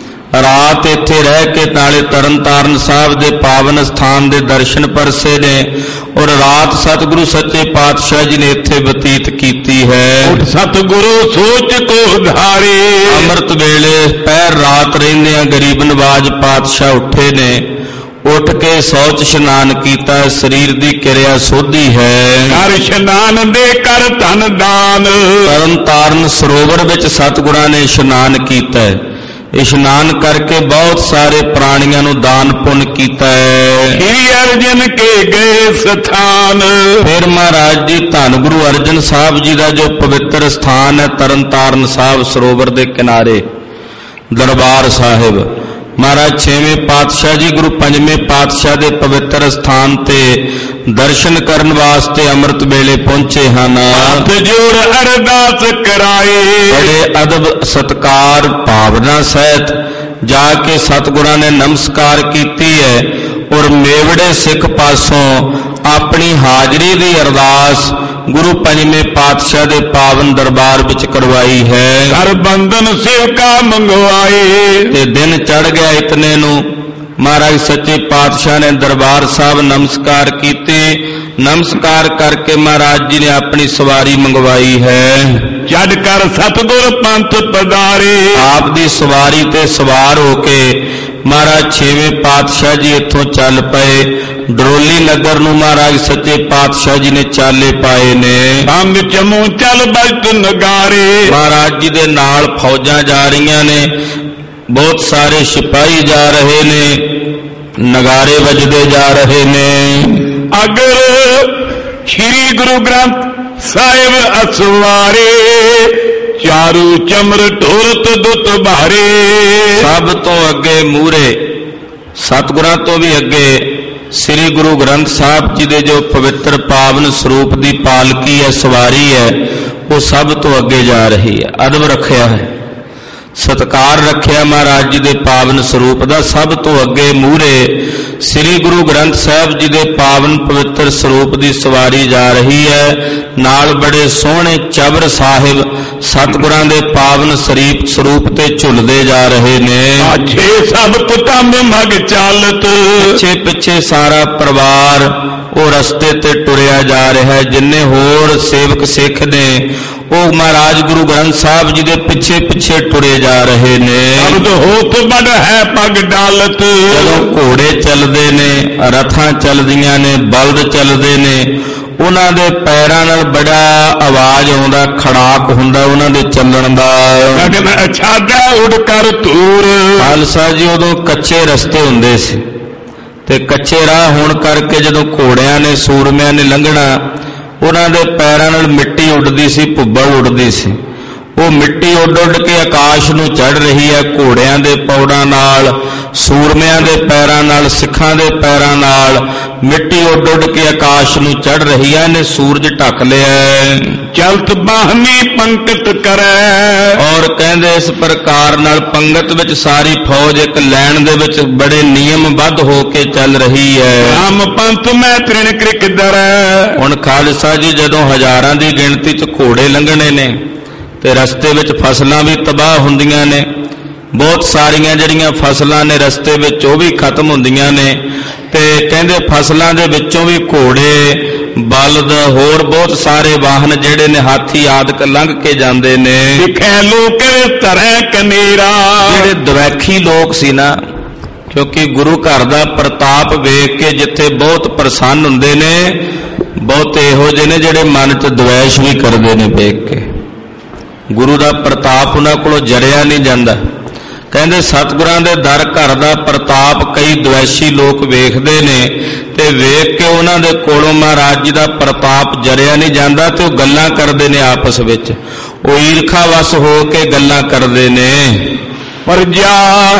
ਰਾਤ ਇੱਥੇ ਰਹਿ ਕੇ ਨਾਲੇ ਤਰਨ ਤਾਰਨ ਸਾਹਿਬ ਦੇ ਪਾਵਨ ਸਥਾਨ ਦੇ ਦਰਸ਼ਨ ਪਰਸੇ ਨੇ, ਔਰ ਰਾਤ ਸਤਿਗੁਰੂ ਸੱਚੇ ਪਾਤਸ਼ਾਹ ਜੀ ਨੇ ਇੱਥੇ ਬਤੀਤ ਕੀਤੀ ਹੈ। ਉਠ ਸਤਿਗੁਰੂ ਸੋਚ ਕੋ ਧਾਰੇ। ਅੰਮ੍ਰਿਤ ਵੇਲੇ ਪਹਿਰ ਰਾਤ ਰਹਿੰਦਿਆਂ ਗਰੀਬ ਨਵਾਜ ਪਾਤਸ਼ਾਹ ਉੱਠੇ ਨੇ। ਉੱਠ ਕੇ ਸ਼ੌਚ ਇਸ਼ਨਾਨ ਕੀਤਾ। ਸਰੀਰ ਦੀ ਕਿਰਿਆ ਸੋਧੀ ਹੈ। ਕਰ ਇਸ਼ਨਾਨ ਦੇ ਕਰ ਧਨ ਦਾਨ। ਤਰਨ ਤਾਰਨ ਸਰੋਵਰ ਵਿੱਚ ਸਤਿਗੁਰਾਂ ਨੇ ਇਸ਼ਨਾਨ ਕੀਤਾ ਹੈ। ਇਸ਼ਨਾਨ ਕਰਕੇ ਬਹੁਤ ਸਾਰੇ ਪ੍ਰਾਣੀਆਂ ਨੂੰ ਦਾਨ ਪੁੰਨ ਕੀਤਾ ਹੈ। ਸ੍ਰੀ ਅਰਜਨ ਕੇ ਗਏ ਸਥਾਨ। ਫਿਰ ਮਹਾਰਾਜ ਜੀ ਧੰਨ ਗੁਰੂ ਅਰਜਨ ਸਾਹਿਬ ਜੀ ਦਾ ਜੋ ਪਵਿੱਤਰ ਸਥਾਨ ਹੈ ਤਰਨ ਤਾਰਨ ਸਾਹਿਬ ਸਰੋਵਰ ਦੇ ਕਿਨਾਰੇ, ਦਰਬਾਰ ਸਾਹਿਬ, ਮਹਾਰਾਜ 6ਵੇਂ ਪਾਤਸ਼ਾਹ ਜੀ ਗੁਰੂ 5ਵੇਂ ਪਾਤਸ਼ਾਹ ਦੇ ਪਵਿੱਤਰ ਸਥਾਨ ਤੇ ਦਰਸ਼ਨ ਕਰਨ ਵਾਸਤੇ ਅੰਮ੍ਰਿਤ ਵੇਲੇ ਪਹੁੰਚੇ ਹਨ। ਹੱਥ ਜੋੜ ਅਰਦਾਸ ਕਰਾਏ। ਬੜੇ ਅਦਬ ਸਤਕਾਰ ਭਾਵਨਾ ਸਹਿਤ ਜਾ ਕੇ ਸਤਿਗੁਰਾਂ ਨੇ ਨਮਸਕਾਰ ਕੀਤੀ ਹੈ, ਔਰ ਮੇਵੜੇ ਸਿੱਖ ਪਾਸੋਂ ਆਪਣੀ ਹਾਜ਼ਰੀ ਦੀ ਅਰਦਾਸ ਗੁਰੂ 5ਵੇਂ ਪਾਤਸ਼ਾਹ ਦੇ ਪਾਵਨ ਦਰਬਾਰ ਵਿੱਚ ਕਰਵਾਈ ਹੈ। ਕਰ ਬੰਧਨ ਸੇਵਕਾ ਮੰਗਵਾਏ। ਤੇ ਦਿਨ ਚੜ ਗਿਆ ਇਤਨੇ ਨੂੰ ਮਹਾਰਾਜ ਸੱਚੇ ਪਾਤਸ਼ਾਹ ਨੇ ਦਰਬਾਰ ਸਾਹਿਬ ਨਮਸਕਾਰ ਕੀਤੇ। ਨਮਸਕਾਰ ਕਰਕੇ ਮਹਾਰਾਜ ਜੀ ਨੇ ਆਪਣੀ ਸਵਾਰੀ ਮੰਗਵਾਈ ਹੈ। ਛੱਡ ਕਰ ਸਤਿਗੁਰ ਪੰਥ ਪਧਾਰੇ। ਆਪ ਦੀ ਸਵਾਰੀ ਤੇ ਸਵਾਰ ਹੋ ਕੇ ਮਹਾਰਾਜ 6ਵੇਂ ਪਾਤਸ਼ਾਹ ਜੀ ਇੱਥੋਂ ਚੱਲ ਪਏ। ਡਰੋਲੀ ਨਗਰ ਨੂੰ ਮਹਾਰਾਜ ਸੱਚੇ ਪਾਤਸ਼ਾਹ ਜੀ ਨੇ ਚਾਲੇ ਪਾਏ ਨੇ। ਸੰਗ ਚਮੂ ਚੱਲ ਬਜਟ ਨਗਾਰੇ। ਮਹਾਰਾਜ ਜੀ ਦੇ ਨਾਲ ਫੌਜਾਂ ਜਾ ਰਹੀਆਂ ਨੇ, ਬਹੁਤ ਸਾਰੇ ਸਿਪਾਹੀ ਜਾ ਰਹੇ ਨੇ, ਨਗਾਰੇ ਵੱਜਦੇ ਜਾ ਰਹੇ ਨੇ। ਅਗਰ ਸ੍ਰੀ ਗੁਰੂ ਗ੍ਰੰਥ ਸਾਹਿਬ ਅਸਵਾਰੇ। ਚਾਰੂ ਚਮਰ ਢੋਰਤ ਦੁੱਤ ਭਾਰੇ। ਸਭ ਤੋਂ ਅੱਗੇ ਮੂਹਰੇ, ਸਤਿਗੁਰਾਂ ਤੋਂ ਵੀ ਅੱਗੇ ਸ੍ਰੀ ਗੁਰੂ ਗ੍ਰੰਥ ਸਾਹਿਬ ਜੀ ਦੇ ਜੋ ਪਵਿੱਤਰ ਪਾਵਨ ਸਰੂਪ ਦੀ ਪਾਲਕੀ ਹੈ, ਸਵਾਰੀ ਹੈ, ਉਹ ਸਭ ਤੋਂ ਅੱਗੇ ਜਾ ਰਹੀ ਹੈ। ਅਦਬ ਰੱਖਿਆ ਹੈ। ਸਤਿਕਾਰ ਰੱਖਿਆ ਮਹਾਰਾਜ ਜੀ ਦੇ ਪਾਵਨ ਸਰੂਪ ਦਾ। ਸਭ ਤੋਂ ਅੱਗੇ ਮੂਹਰੇ ਸ੍ਰੀ ਗੁਰੂ ਗ੍ਰੰਥ ਸਾਹਿਬ ਜੀ ਦੇ ਪਾਵਨ ਪਵਿੱਤਰ ਸਰੂਪ ਦੀ ਸਵਾਰੀ ਜਾ ਰਹੀ ਹੈ। ਨਾਲ ਬੜੇ ਸੋਹਣੇ ਚਬਰ ਸਾਹਿਬ ਸਤਿਗੁਰਾਂ ਦੇ ਪਾਵਨ ਸਰੂਪ ਤੇ ਝੁੱਲਦੇ ਜਾ ਰਹੇ ਨੇ। ਆਛੇ ਸਭ ਤੁਟੰਬ ਮਗ ਚਾਲਤ, ਪਿੱਛੇ ਪਿੱਛੇ ਸਾਰਾ ਪਰਿਵਾਰ ਉਹ ਰਸਤੇ ਤੇ ਟੁਰਿਆ ਜਾ ਰਿਹਾ ਹੈ। ਜਿੰਨੇ ਹੋਰ ਸੇਵਕ ਸਿੱਖ ਨੇ ਉਹ ਮਹਾਰਾਜ ਗੁਰੂ ਗ੍ਰੰਥ ਸਾਹਿਬ ਜੀ ਦੇ ਪਿੱਛੇ ਪਿੱਛੇ ਟੁਰੇ ਜਾ ਰਹੇ ਨੇ। ਅਬਦ ਹੋਤ ਬੜ ਹੈ ਪਗ ਡਾਲਤ, ਜਦੋਂ ਘੋੜੇ ਚੱਲਦੇ ਨੇ, ਰਥਾਂ ਚੱਲਦੀਆਂ ਨੇ, ਬਲਦ ਚੱਲਦੇ ਨੇ, ਉਹਨਾਂ ਦੇ ਪੈਰਾਂ ਨਾਲ ਬੜਾ ਆਵਾਜ਼ ਆਉਂਦਾ, ਖੜਾਕ ਹੁੰਦਾ ਉਹਨਾਂ ਦੇ ਚੱਲਣ ਦਾ। ਗਗਨ ਅਛਾਦਾ ਉਡ ਕਰ ਧੂਰ, ਖਾਲਸਾ ਜੀ ਉਦੋਂ ਕੱਚੇ ਰਸਤੇ ਹੁੰਦੇ ਸੀ ਤੇ ਕੱਚੇ ਰਾਹ ਹੋਣ ਕਰਕੇ ਜਦੋਂ ਘੋੜਿਆਂ ਨੇ, ਸੂਰਮਿਆਂ ਨੇ ਲੰਘਣਾ, ਉਹਨਾਂ ਦੇ ਪੈਰਾਂ ਨਾਲ ਮਿੱਟੀ ਉੱਡਦੀ ਸੀ, ਭੁੱਬਲ ਉੱਡਦੀ ਸੀ। ਉਹ ਮਿੱਟੀ ਉੱਡ ਉੱਡ ਕੇ ਆਕਾਸ਼ ਨੂੰ ਚੜ੍ਹ ਰਹੀ ਹੈ। ਘੋੜਿਆਂ ਦੇ ਪੌੜਾਂ ਨਾਲ, ਸੂਰਮਿਆਂ ਦੇ ਪੈਰਾਂ ਨਾਲ, ਸਿੱਖਾਂ ਦੇ ਪੈਰਾਂ ਨਾਲ ਮਿੱਟੀ ਉੱਡ ਉੱਡ ਕੇ ਆਕਾਸ਼ ਨੂੰ ਚੜ੍ਹ ਰਹੀ ਹੈ। ਇਹਨੇ ਸੂਰਜ ਢੱਕ ਲਿਆ। ਚਲਤ ਬਾਹਮੀ ਪੰਕਤ ਕਰੈ, ਔਰ ਕਹਿੰਦੇ ਇਸ ਪ੍ਰਕਾਰ ਨਾਲ ਪੰਗਤ ਵਿੱਚ ਸਾਰੀ ਫੌਜ ਇੱਕ ਲਾਈਨ ਦੇ ਵਿੱਚ ਬੜੇ ਨਿਯਮਬੱਧ ਹੋ ਕੇ ਚੱਲ ਰਹੀ ਹੈ। ਰਾਮ ਪੰਥ ਮੈਂ ਤ੍ਰਿਣ ਕ੍ਰਿਕ ਦਰੈ। ਹੁਣ ਖਾਲਸਾ ਜੀ ਜਦੋਂ ਹਜ਼ਾਰਾਂ ਦੀ ਗਿਣਤੀ 'ਚ ਘੋੜੇ ਲੰਘਣੇ ਨੇ ਤੇ ਰਸਤੇ ਵਿੱਚ ਫਸਲਾਂ ਵੀ ਤਬਾਹ ਹੁੰਦੀਆਂ ਨੇ। ਬਹੁਤ ਸਾਰੀਆਂ ਜਿਹੜੀਆਂ ਫਸਲਾਂ ਨੇ ਰਸਤੇ ਵਿੱਚ ਉਹ ਵੀ ਖਤਮ ਹੁੰਦੀਆਂ ਨੇ ਤੇ ਕਹਿੰਦੇ ਫਸਲਾਂ ਦੇ ਵਿੱਚੋਂ ਵੀ ਘੋੜੇ, ਬਲਦ, ਹੋਰ ਬਹੁਤ ਸਾਰੇ ਵਾਹਨ ਜਿਹੜੇ ਨੇ, ਹਾਥੀ ਆਦਿਕ ਲੰਘ ਕੇ ਜਾਂਦੇ ਨੇ। ਦਿਖੈ ਲੋਕ ਧਰੈ ਕਨੇਰਾ, ਜਿਹੜੇ ਦਵੈਖੀ ਲੋਕ ਸੀ ਨਾ, ਕਿਉਂਕਿ ਗੁਰੂ ਘਰ ਦਾ ਪ੍ਰਤਾਪ ਵੇਖ ਕੇ ਜਿੱਥੇ ਬਹੁਤ ਪ੍ਰਸੰਨ ਹੁੰਦੇ ਨੇ, ਬਹੁਤ ਇਹੋ ਜਿਹੇ ਨੇ ਜਿਹੜੇ ਮਨ 'ਚ ਦਵੈਸ਼ ਵੀ ਕਰਦੇ ਨੇ ਵੇਖ ਕੇ। ਗੁਰੂ ਦਾ ਪ੍ਰਤਾਪ ਉਹਨਾਂ ਕੋਲੋਂ ਜਰਿਆ ਨਹੀਂ ਜਾਂਦਾ। ਕਹਿੰਦੇ ਸਤਿਗੁਰਾਂ ਦੇ ਦਰ ਘਰ ਦਾ ਪ੍ਰਤਾਪ ਕਈ ਦਵੈਸ਼ੀ ਲੋਕ ਵੇਖਦੇ ਨੇ ਤੇ ਵੇਖ ਕੇ ਉਹਨਾਂ ਦੇ ਕੋਲੋਂ ਮਹਾਰਾਜ ਜੀ ਦਾ ਪ੍ਰਤਾਪ ਜਰਿਆ ਨਹੀਂ ਜਾਂਦਾ ਤੇ ਉਹ ਗੱਲਾਂ ਕਰਦੇ ਨੇ ਆਪਸ ਵਿੱਚ। ਉਹ ਈਰਖਾ ਵਸ ਹੋ ਕੇ ਗੱਲਾਂ ਕਰਦੇ ਨੇ। ਪ੍ਰਜਾ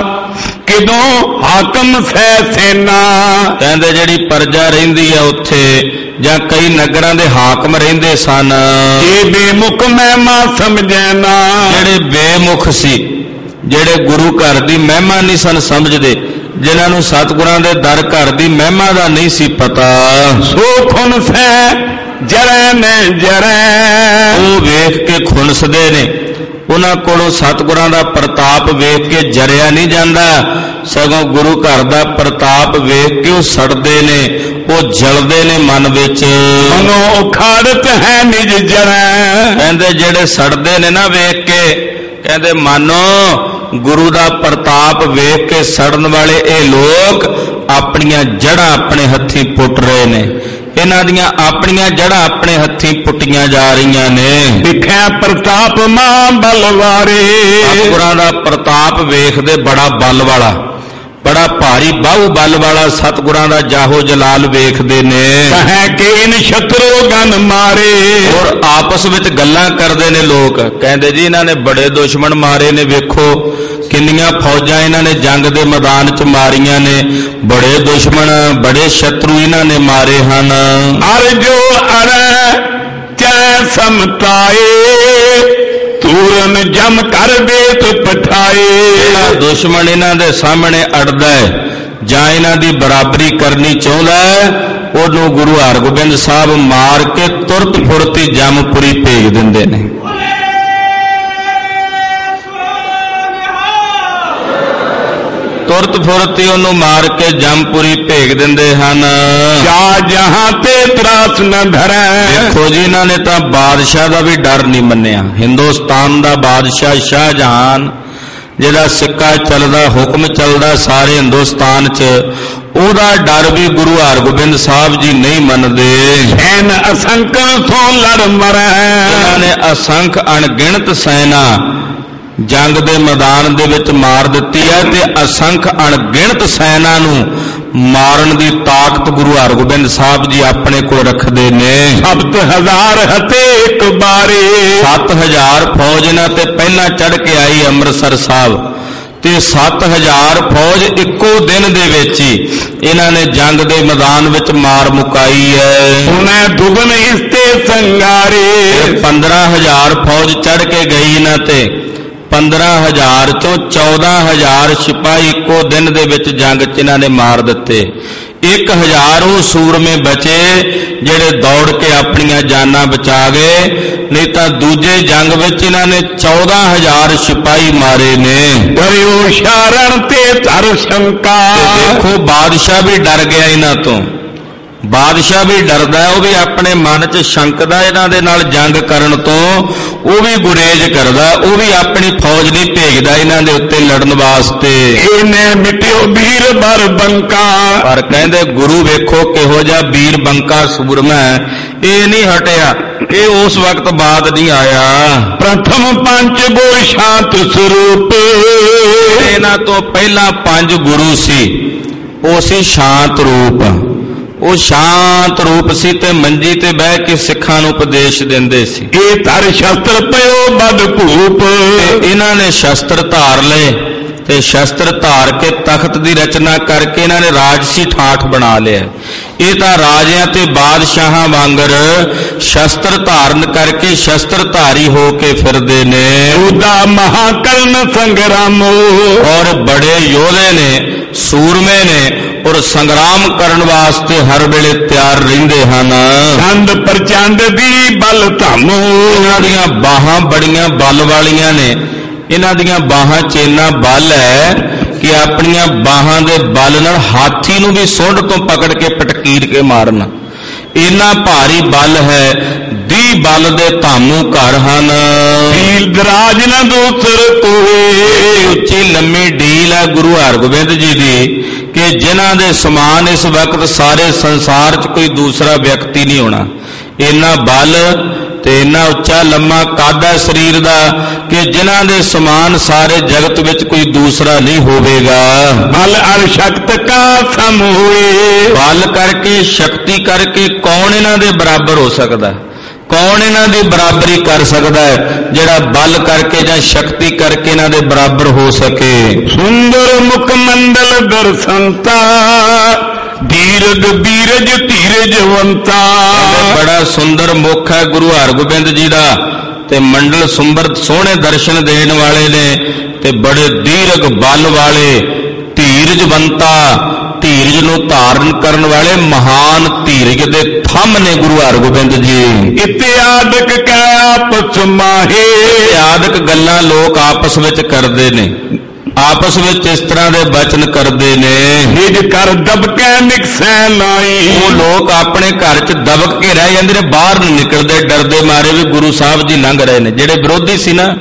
ਕਿਦੋਂ ਹਾਕਮ ਸੈ ਸੈਨਾ, ਕਹਿੰਦੇ ਜਿਹੜੀ ਪ੍ਰਜਾ ਰਹਿੰਦੀ ਆ ਉੱਥੇ ਜਾਂ ਕਈ ਨਗਰਾਂ ਦੇ ਹਾਕਮ ਰਹਿੰਦੇ ਸਨ। ਇਹ ਬੇਮੁਖ ਮਹਿਮਾ ਸਮਝੈ ਨਾ, ਜਿਹੜੇ ਬੇਮੁਖ ਸੀ, ਜਿਹੜੇ ਗੁਰੂ ਘਰ ਦੀ ਮਹਿਮਾ ਨਹੀਂ ਸਨ ਸਮਝਦੇ, ਜਿਨ੍ਹਾਂ ਨੂੰ ਸਤਿਗੁਰਾਂ ਦੇ ਦਰ ਘਰ ਦੀ ਮਹਿਮਾ ਦਾ ਨਹੀਂ ਸੀ ਪਤਾ। ਸੋ ਖੁਨ ਸੈ ਜਰੈ ਮੈਂ ਜਰੈ, ਉਹ ਵੇਖ ਕੇ ਖੁਣਸਦੇ ਨੇ। ਉਹਨਾਂ ਕੋਲੋਂ ਸਤਿਗੁਰਾਂ ਦਾ ਪ੍ਰਤਾਪ ਵੇਖ ਕੇ ਜਰਿਆ ਨਹੀਂ ਜਾਂਦਾ, ਸਗੋਂ ਗੁਰੂ ਘਰ ਦਾ ਪ੍ਰਤਾਪ ਵੇਖ ਕੇ ਉਹ ਸੜਦੇ ਨੇ, ਉਹ ਜਲਦੇ ਨੇ ਮਨ ਵਿੱਚ। ਮਨੋ ਉਖਾੜਤ ਹੈ ਨਿਜ ਜਰੈ, ਕਹਿੰਦੇ ਜਿਹੜੇ ਸੜਦੇ ਨੇ ਨਾ ਵੇਖ ਕੇ, ਕਹਿੰਦੇ ਮਾਨੋ ਗੁਰੂ ਦਾ ਪ੍ਰਤਾਪ ਵੇਖ ਕੇ ਸੜਨ ਵਾਲੇ ਇਹ ਲੋਕ ਆਪਣੀਆਂ ਜੜ੍ਹਾਂ ਆਪਣੇ ਹੱਥੀਂ ਪੁੱਟ ਰਹੇ ਨੇ। ਇਹਨਾਂ ਦੀਆਂ ਆਪਣੀਆਂ ਜੜ੍ਹਾਂ ਆਪਣੇ ਹੱਥੀਂ ਪੁੱਟੀਆਂ ਜਾ ਰਹੀਆਂ ਨੇ। ਦਿਖਿਆ ਪ੍ਰਤਾਪ ਮਾਂ ਬਲਵਾਰੇ, ਸਤਿਗੁਰਾਂ ਦਾ ਪ੍ਰਤਾਪ ਵੇਖਦੇ ਬੜਾ ਬਲ ਵਾਲਾ, ਬੜਾ ਭਾਰੀ ਬਾਹੂ ਬਲ ਵਾਲਾ ਸਤਿਗੁਰਾਂ ਦਾ ਜਾਹੋ ਜਲਾਲ ਵੇਖਦੇ ਨੇ। ਕਹੈ ਕਿ ਇਨ ਸ਼ਤਰੂ ਗਨ ਮਾਰੇ, ਔਰ ਆਪਸ ਵਿੱਚ ਗੱਲਾਂ ਕਰਦੇ ਨੇ ਲੋਕ। ਕਹਿੰਦੇ ਜੀ ਇਹਨਾਂ ਨੇ ਬੜੇ ਦੁਸ਼ਮਣ ਮਾਰੇ ਨੇ, ਵੇਖੋ ਕਿੰਨੀਆਂ ਫੌਜਾਂ ਇਹਨਾਂ ਨੇ ਜੰਗ ਦੇ ਮੈਦਾਨ 'ਚ ਮਾਰੀਆਂ ਨੇ, ਬੜੇ ਦੁਸ਼ਮਣ, ਬੜੇ ਸ਼ਤਰੂ ਇਹਨਾਂ ਨੇ ਮਾਰੇ ਹਨ। ਅਰਜੋ ਅਰੈ ਚੈ ਸਮਤਾਏ, ਤੂਰਨ ਜਮ ਕਰ ਦੇਤ ਪਠਾਏ। ਜਿਹੜਾ ਦੁਸ਼ਮਣ ਇਹਨਾਂ ਦੇ ਸਾਹਮਣੇ ਅੜਦਾ ਹੈ ਜਾਂ ਇਹਨਾਂ ਦੀ ਬਰਾਬਰੀ ਕਰਨੀ ਚਾਹੁੰਦਾ ਹੈ, ਉਹਨੂੰ ਗੁਰੂ ਹਰਗੋਬਿੰਦ ਸਾਹਿਬ ਮਾਰ ਕੇ ਤੁਰਤ ਫੁਰਤੀ ਜਮਪੁਰੀ ਭੇਜ ਦਿੰਦੇ ਨੇ। ਤੁਰਤ ਫੁਰਤੀ ਉਹਨੂੰ ਮਾਰ ਕੇ ਜਮਪੁਰੀ ਭੇਜ ਦਿੰਦੇ ਹਨ। ਜਾ ਜਹਾਂ ਤੇ ਤਰਾਸ ਨ ਧਰੈ, ਦੇਖੋ ਜੀ ਇਹਨਾਂ ਨੇ ਤਾਂ ਬਾਦਸ਼ਾਹ ਦਾ ਵੀ ਡਰ ਨਹੀਂ ਮੰਨਿਆ। ਹਿੰਦੁਸਤਾਨ ਦਾ ਬਾਦਸ਼ਾਹ ਸ਼ਾਹਜਹਾਨ, ਜਿਹਦਾ ਸਿੱਕਾ ਚੱਲਦਾ, ਹੁਕਮ ਚੱਲਦਾ ਸਾਰੇ ਹਿੰਦੁਸਤਾਨ 'ਚ, ਉਹਦਾ ਡਰ ਵੀ ਗੁਰੂ ਹਰਗੋਬਿੰਦ ਸਾਹਿਬ ਜੀ ਨਹੀਂ ਮੰਨਦੇ। ਸੈਨ ਅਸੰਕਨ ਤੋਂ ਲੜ ਮਰੈ, ਇਹਨਾਂ ਨੇ ਅਸੰਖ ਅਣਗਿਣਤ ਸੈਨਾ ਜੰਗ ਦੇ ਮੈਦਾਨ ਦੇ ਵਿੱਚ ਮਾਰ ਦਿੱਤੀ ਹੈ ਤੇ ਅਸੰਖ ਅਣਗਿਣਤ ਸੈਨਾ ਨੂੰ ਮਾਰਨ ਦੀ ਤਾਕਤ ਗੁਰੂ ਹਰਗੋਬਿੰਦ ਸਾਹਿਬ ਜੀ ਆਪਣੇ ਕੋਲ ਰੱਖਦੇ ਨੇ। 7000 ਹਤੇ ਇੱਕ ਬਾਰੇ, 7000 ਫੌਜ ਇਹਨਾਂ ਤੇ ਪਹਿਲਾਂ ਚੜ੍ਹ ਕੇ ਆਈ ਅੰਮ੍ਰਿਤਸਰ ਸਾਹਿਬ ਤੇ 7000 ਫੌਜ ਇੱਕੋ ਦਿਨ ਦੇ ਵਿੱਚ ਹੀ ਇਹਨਾਂ ਨੇ ਜੰਗ ਦੇ ਮੈਦਾਨ ਵਿੱਚ ਮਾਰ ਮੁਕਾਈ ਹੈ। ਉਹਨੇ ਦੁਗਨ ਇਸਤੇ ਸੰਗਾਰੇ, 15000 ਫੌਜ ਚੜ੍ਹ ਕੇ ਗਈ ਇਹਨਾਂ ਤੇ, 15,000 ਚੋਂ 14,000 ਸਿਪਾਹੀ ਇੱਕੋ ਦਿਨ ਦੇ ਵਿੱਚ ਜੰਗ 'ਚ ਇਹਨਾਂ ਨੇ ਮਾਰ ਦਿੱਤੇ। 1,000 ਉਹ ਸੂਰਮੇ ਬਚੇ ਜਿਹੜੇ ਦੌੜ ਕੇ ਆਪਣੀਆਂ ਜਾਨਾਂ ਬਚਾ ਗਏ, ਨਹੀਂ ਤਾਂ ਦੂਜੇ ਜੰਗ ਵਿੱਚ ਇਹਨਾਂ ਨੇ 14,000 ਸਿਪਾਹੀ ਮਾਰੇ ਨੇ। ਡਰਿਓ ਸ਼ਰਨ ਤੇ ਧਰ ਸ਼ੰਕਾ। ਦੇਖੋ ਬਾਦਸ਼ਾਹ ਵੀ ਡਰ ਗਿਆ ਇਹਨਾਂ ਤੋਂ, ਬਾਦਸ਼ਾਹ ਵੀ ਡਰਦਾ, ਉਹ ਵੀ ਆਪਣੇ ਮਨ 'ਚ ਸ਼ੰਕਦਾ ਇਹਨਾਂ ਦੇ ਨਾਲ ਜੰਗ ਕਰਨ ਤੋਂ, ਉਹ ਵੀ ਗੁਰੇਜ਼ ਕਰਦਾ, ਉਹ ਵੀ ਆਪਣੀ ਫੌਜ ਨਹੀਂ ਭੇਜਦਾ ਇਹਨਾਂ ਦੇ ਉੱਤੇ ਲੜਨ ਵਾਸਤੇ। ਇਹਨੇ ਮਿਟਿਓ ਵੀਰ ਬਰ ਬੰਕਾ। ਪਰ ਕਹਿੰਦੇ ਗੁਰੂ ਵੇਖੋ ਕਿਹੋ ਜਿਹਾ ਵੀਰ ਬੰਕਾ ਸੂਰਮਾ, ਇਹ ਨਹੀਂ ਹਟਿਆ, ਇਹ ਉਸ ਵਕਤ ਬਾਅਦ ਨਹੀਂ ਆਇਆ। ਪ੍ਰਥਮ ਪੰਜ ਗੁਰ ਸ਼ਾਂਤ ਸਰੂਪ। ਇਹਨਾਂ ਤੋਂ ਪਹਿਲਾਂ 5 ਗੁਰੂ ਸੀ, ਉਹ ਸੀ ਸ਼ਾਂਤ ਰੂਪ। ਉਹ ਸ਼ਾਂਤ ਰੂਪ ਸੀ ਤੇ ਮੰਜੀ ਤੇ ਬਹਿ ਕੇ ਸਿੱਖਾਂ ਨੂੰ ਉਪਦੇਸ਼ ਦਿੰਦੇ ਸੀ। ਇਹ ਧਰ ਸ਼ਸਤਰ ਪਇਓ ਬਦ ਭੂਪ। ਇਹਨਾਂ ਨੇ ਸ਼ਸਤਰ ਧਾਰ ਲਏ ਤੇ ਸ਼ਸਤਰ ਧਾਰ ਕੇ ਤਖਤ ਦੀ ਰਚਨਾ ਕਰਕੇ ਇਹਨਾਂ ਨੇ ਰਾਜਸੀ ਠਾਠ ਬਣਾ ਲਿਆ। ਇਹ ਤਾਂ ਰਾਜਿਆਂ ਤੇ ਬਾਦਸ਼ਾਹਾਂ ਵਾਂਗਰ ਸ਼ਸਤਰ ਧਾਰਨ ਕਰਕੇ ਸ਼ਸਤਰਧਾਰੀ ਹੋ ਕੇ ਫਿਰਦੇ ਨੇ। ਉਹਦਾ ਮਹਾਕਰਨ ਸੰਗਰਾਮੋ। ਔਰ ਬੜੇ ਯੋਧੇ ਨੇ, ਸੂਰਮੇ ਨੇ, ਔਰ ਸੰਗਰਾਮ ਕਰਨ ਵਾਸਤੇ ਹਰ ਵੇਲੇ ਤਿਆਰ ਰਹਿੰਦੇ ਹਨ। ਚੰਦ ਪ੍ਰਚੰਡ ਦੀ ਬਲ ਧਾਮੋ। ਇਹਨਾਂ ਦੀਆਂ ਬਾਹਾਂ ਬੜੀਆਂ ਬਲ ਵਾਲੀਆਂ ਨੇ, ਇਹਨਾਂ ਦੀਆਂ ਬਾਹਾਂ 'ਚ ਇੰਨਾ ਬਲ ਹੈ ਕਿ ਆਪਣੀਆਂ ਬਾਹਾਂ ਦੇ ਬਲ ਨਾਲ ਹਾਥੀ ਨੂੰ ਵੀ ਸੁੰਡ ਤੋਂ ਪਕੜ ਕੇ ਪਟਕੀਰ ਕੇ ਮਾਰਨਾ, ਇੰਨਾ ਭਾਰੀ ਬਲ ਹੈ। 20 ਬਲ ਦੇ ਧਾਮੂ ਘਰ ਹਨ। ਢੀਲ ਦਰਾਜ ਨਾ ਦੂਸਰ ਕੋਏ। ਉੱਚੀ ਲੰਮੀ ਢੀਲ ਹੈ ਗੁਰੂ ਹਰਗੋਬਿੰਦ ਜੀ ਦੀ ਕਿ ਜਿਨ੍ਹਾਂ ਦੇ ਸਮਾਨ ਇਸ ਵਕਤ ਸਾਰੇ ਸੰਸਾਰ 'ਚ ਕੋਈ ਦੂਸਰਾ ਵਿਅਕਤੀ ਨਹੀਂ ਹੋਣਾ। ਇੰਨਾ ਬਲ ਤੇ ਇੰਨਾ ਉੱਚਾ ਲੰਮਾ ਕੱਦ ਹੈ ਸਰੀਰ ਦਾ ਕਿ ਜਿਨ੍ਹਾਂ ਦੇ ਸਮਾਨ ਸਾਰੇ ਜਗਤ ਵਿੱਚ ਕੋਈ ਦੂਸਰਾ ਨਹੀਂ ਹੋਵੇਗਾ। ਬਲ ਅਰ ਸ਼ਕਤ ਕਾ ਸਮ ਹੋਏ। ਬਲ ਕਰਕੇ ਸ਼ਕਤੀ ਕਰਕੇ ਕੌਣ ਇਹਨਾਂ ਦੇ ਬਰਾਬਰ ਹੋ ਸਕਦਾ? ਕੌਣ ਇਹਨਾਂ ਦੀ ਬਰਾਬਰੀ ਕਰ ਸਕਦਾ ਹੈ ਜਿਹੜਾ ਬਲ ਕਰਕੇ ਜਾਂ ਸ਼ਕਤੀ ਕਰਕੇ ਇਹਨਾਂ ਦੇ ਬਰਾਬਰ ਹੋ ਸਕੇ? ਸੁੰਦਰ ਮੁਖ ਮੰਡਲ ਦਰਸੰਤਾ। ਧੀਰਜ ਬੀਰਜ ਧੀਰਜਵੰਤਾ। ਬੜਾ ਸੁੰਦਰ ਮੁਖ ਹੈ ਗੁਰੂ ਹਰਗੋਬਿੰਦ ਜੀ ਦਾ ਤੇ ਮੰਡਲ ਸੁੰਦਰ ਸੋਹਣੇ ਦਰਸ਼ਨ ਦੇਣ ਵਾਲੇ ਨੇ ਤੇ ਬੜੇ ਦੀਰਘ ਬਲ ਵਾਲੇ, ਧੀਰਜਵੰਤਾ, ਧੀਰਜ ਨੂੰ ਧਾਰਨ ਕਰਨ ਵਾਲੇ ਮਹਾਨ ਧੀਰਜ ਦੇ ਥੰਮ ਨੇ ਗੁਰੂ ਹਰਗੋਬਿੰਦ ਜੀ। ਇਤਿਆਦਕ ਕੈ ਆਪਸ ਮਾਹੇ। ਇਤਿਆਦਕ ਗੱਲਾਂ ਲੋਕ ਆਪਸ ਵਿੱਚ ਕਰਦੇ ਨੇ, ਆਪਸ ਵਿੱਚ ਇਸ ਤਰ੍ਹਾਂ ਦੇ ਬਚਨ ਕਰਦੇ ਨੇ। ਨਿਜ ਕਰ ਦਬਕੈ ਨਿਕਸੈ ਨਾਈ। ਉਹ ਲੋਕ ਆਪਣੇ ਘਰ 'ਚ ਦਬਕ ਕੇ ਰਹਿ ਜਾਂਦੇ ਨੇ, ਬਾਹਰ ਨਹੀਂ ਨਿਕਲਦੇ, ਡਰਦੇ ਮਾਰੇ ਵੀ ਗੁਰੂ ਸਾਹਿਬ ਜੀ ਲੰਘ ਰਹੇ ਨੇ। ਜਿਹੜੇ ਵਿਰੋਧੀ ਸੀ ਨਾ,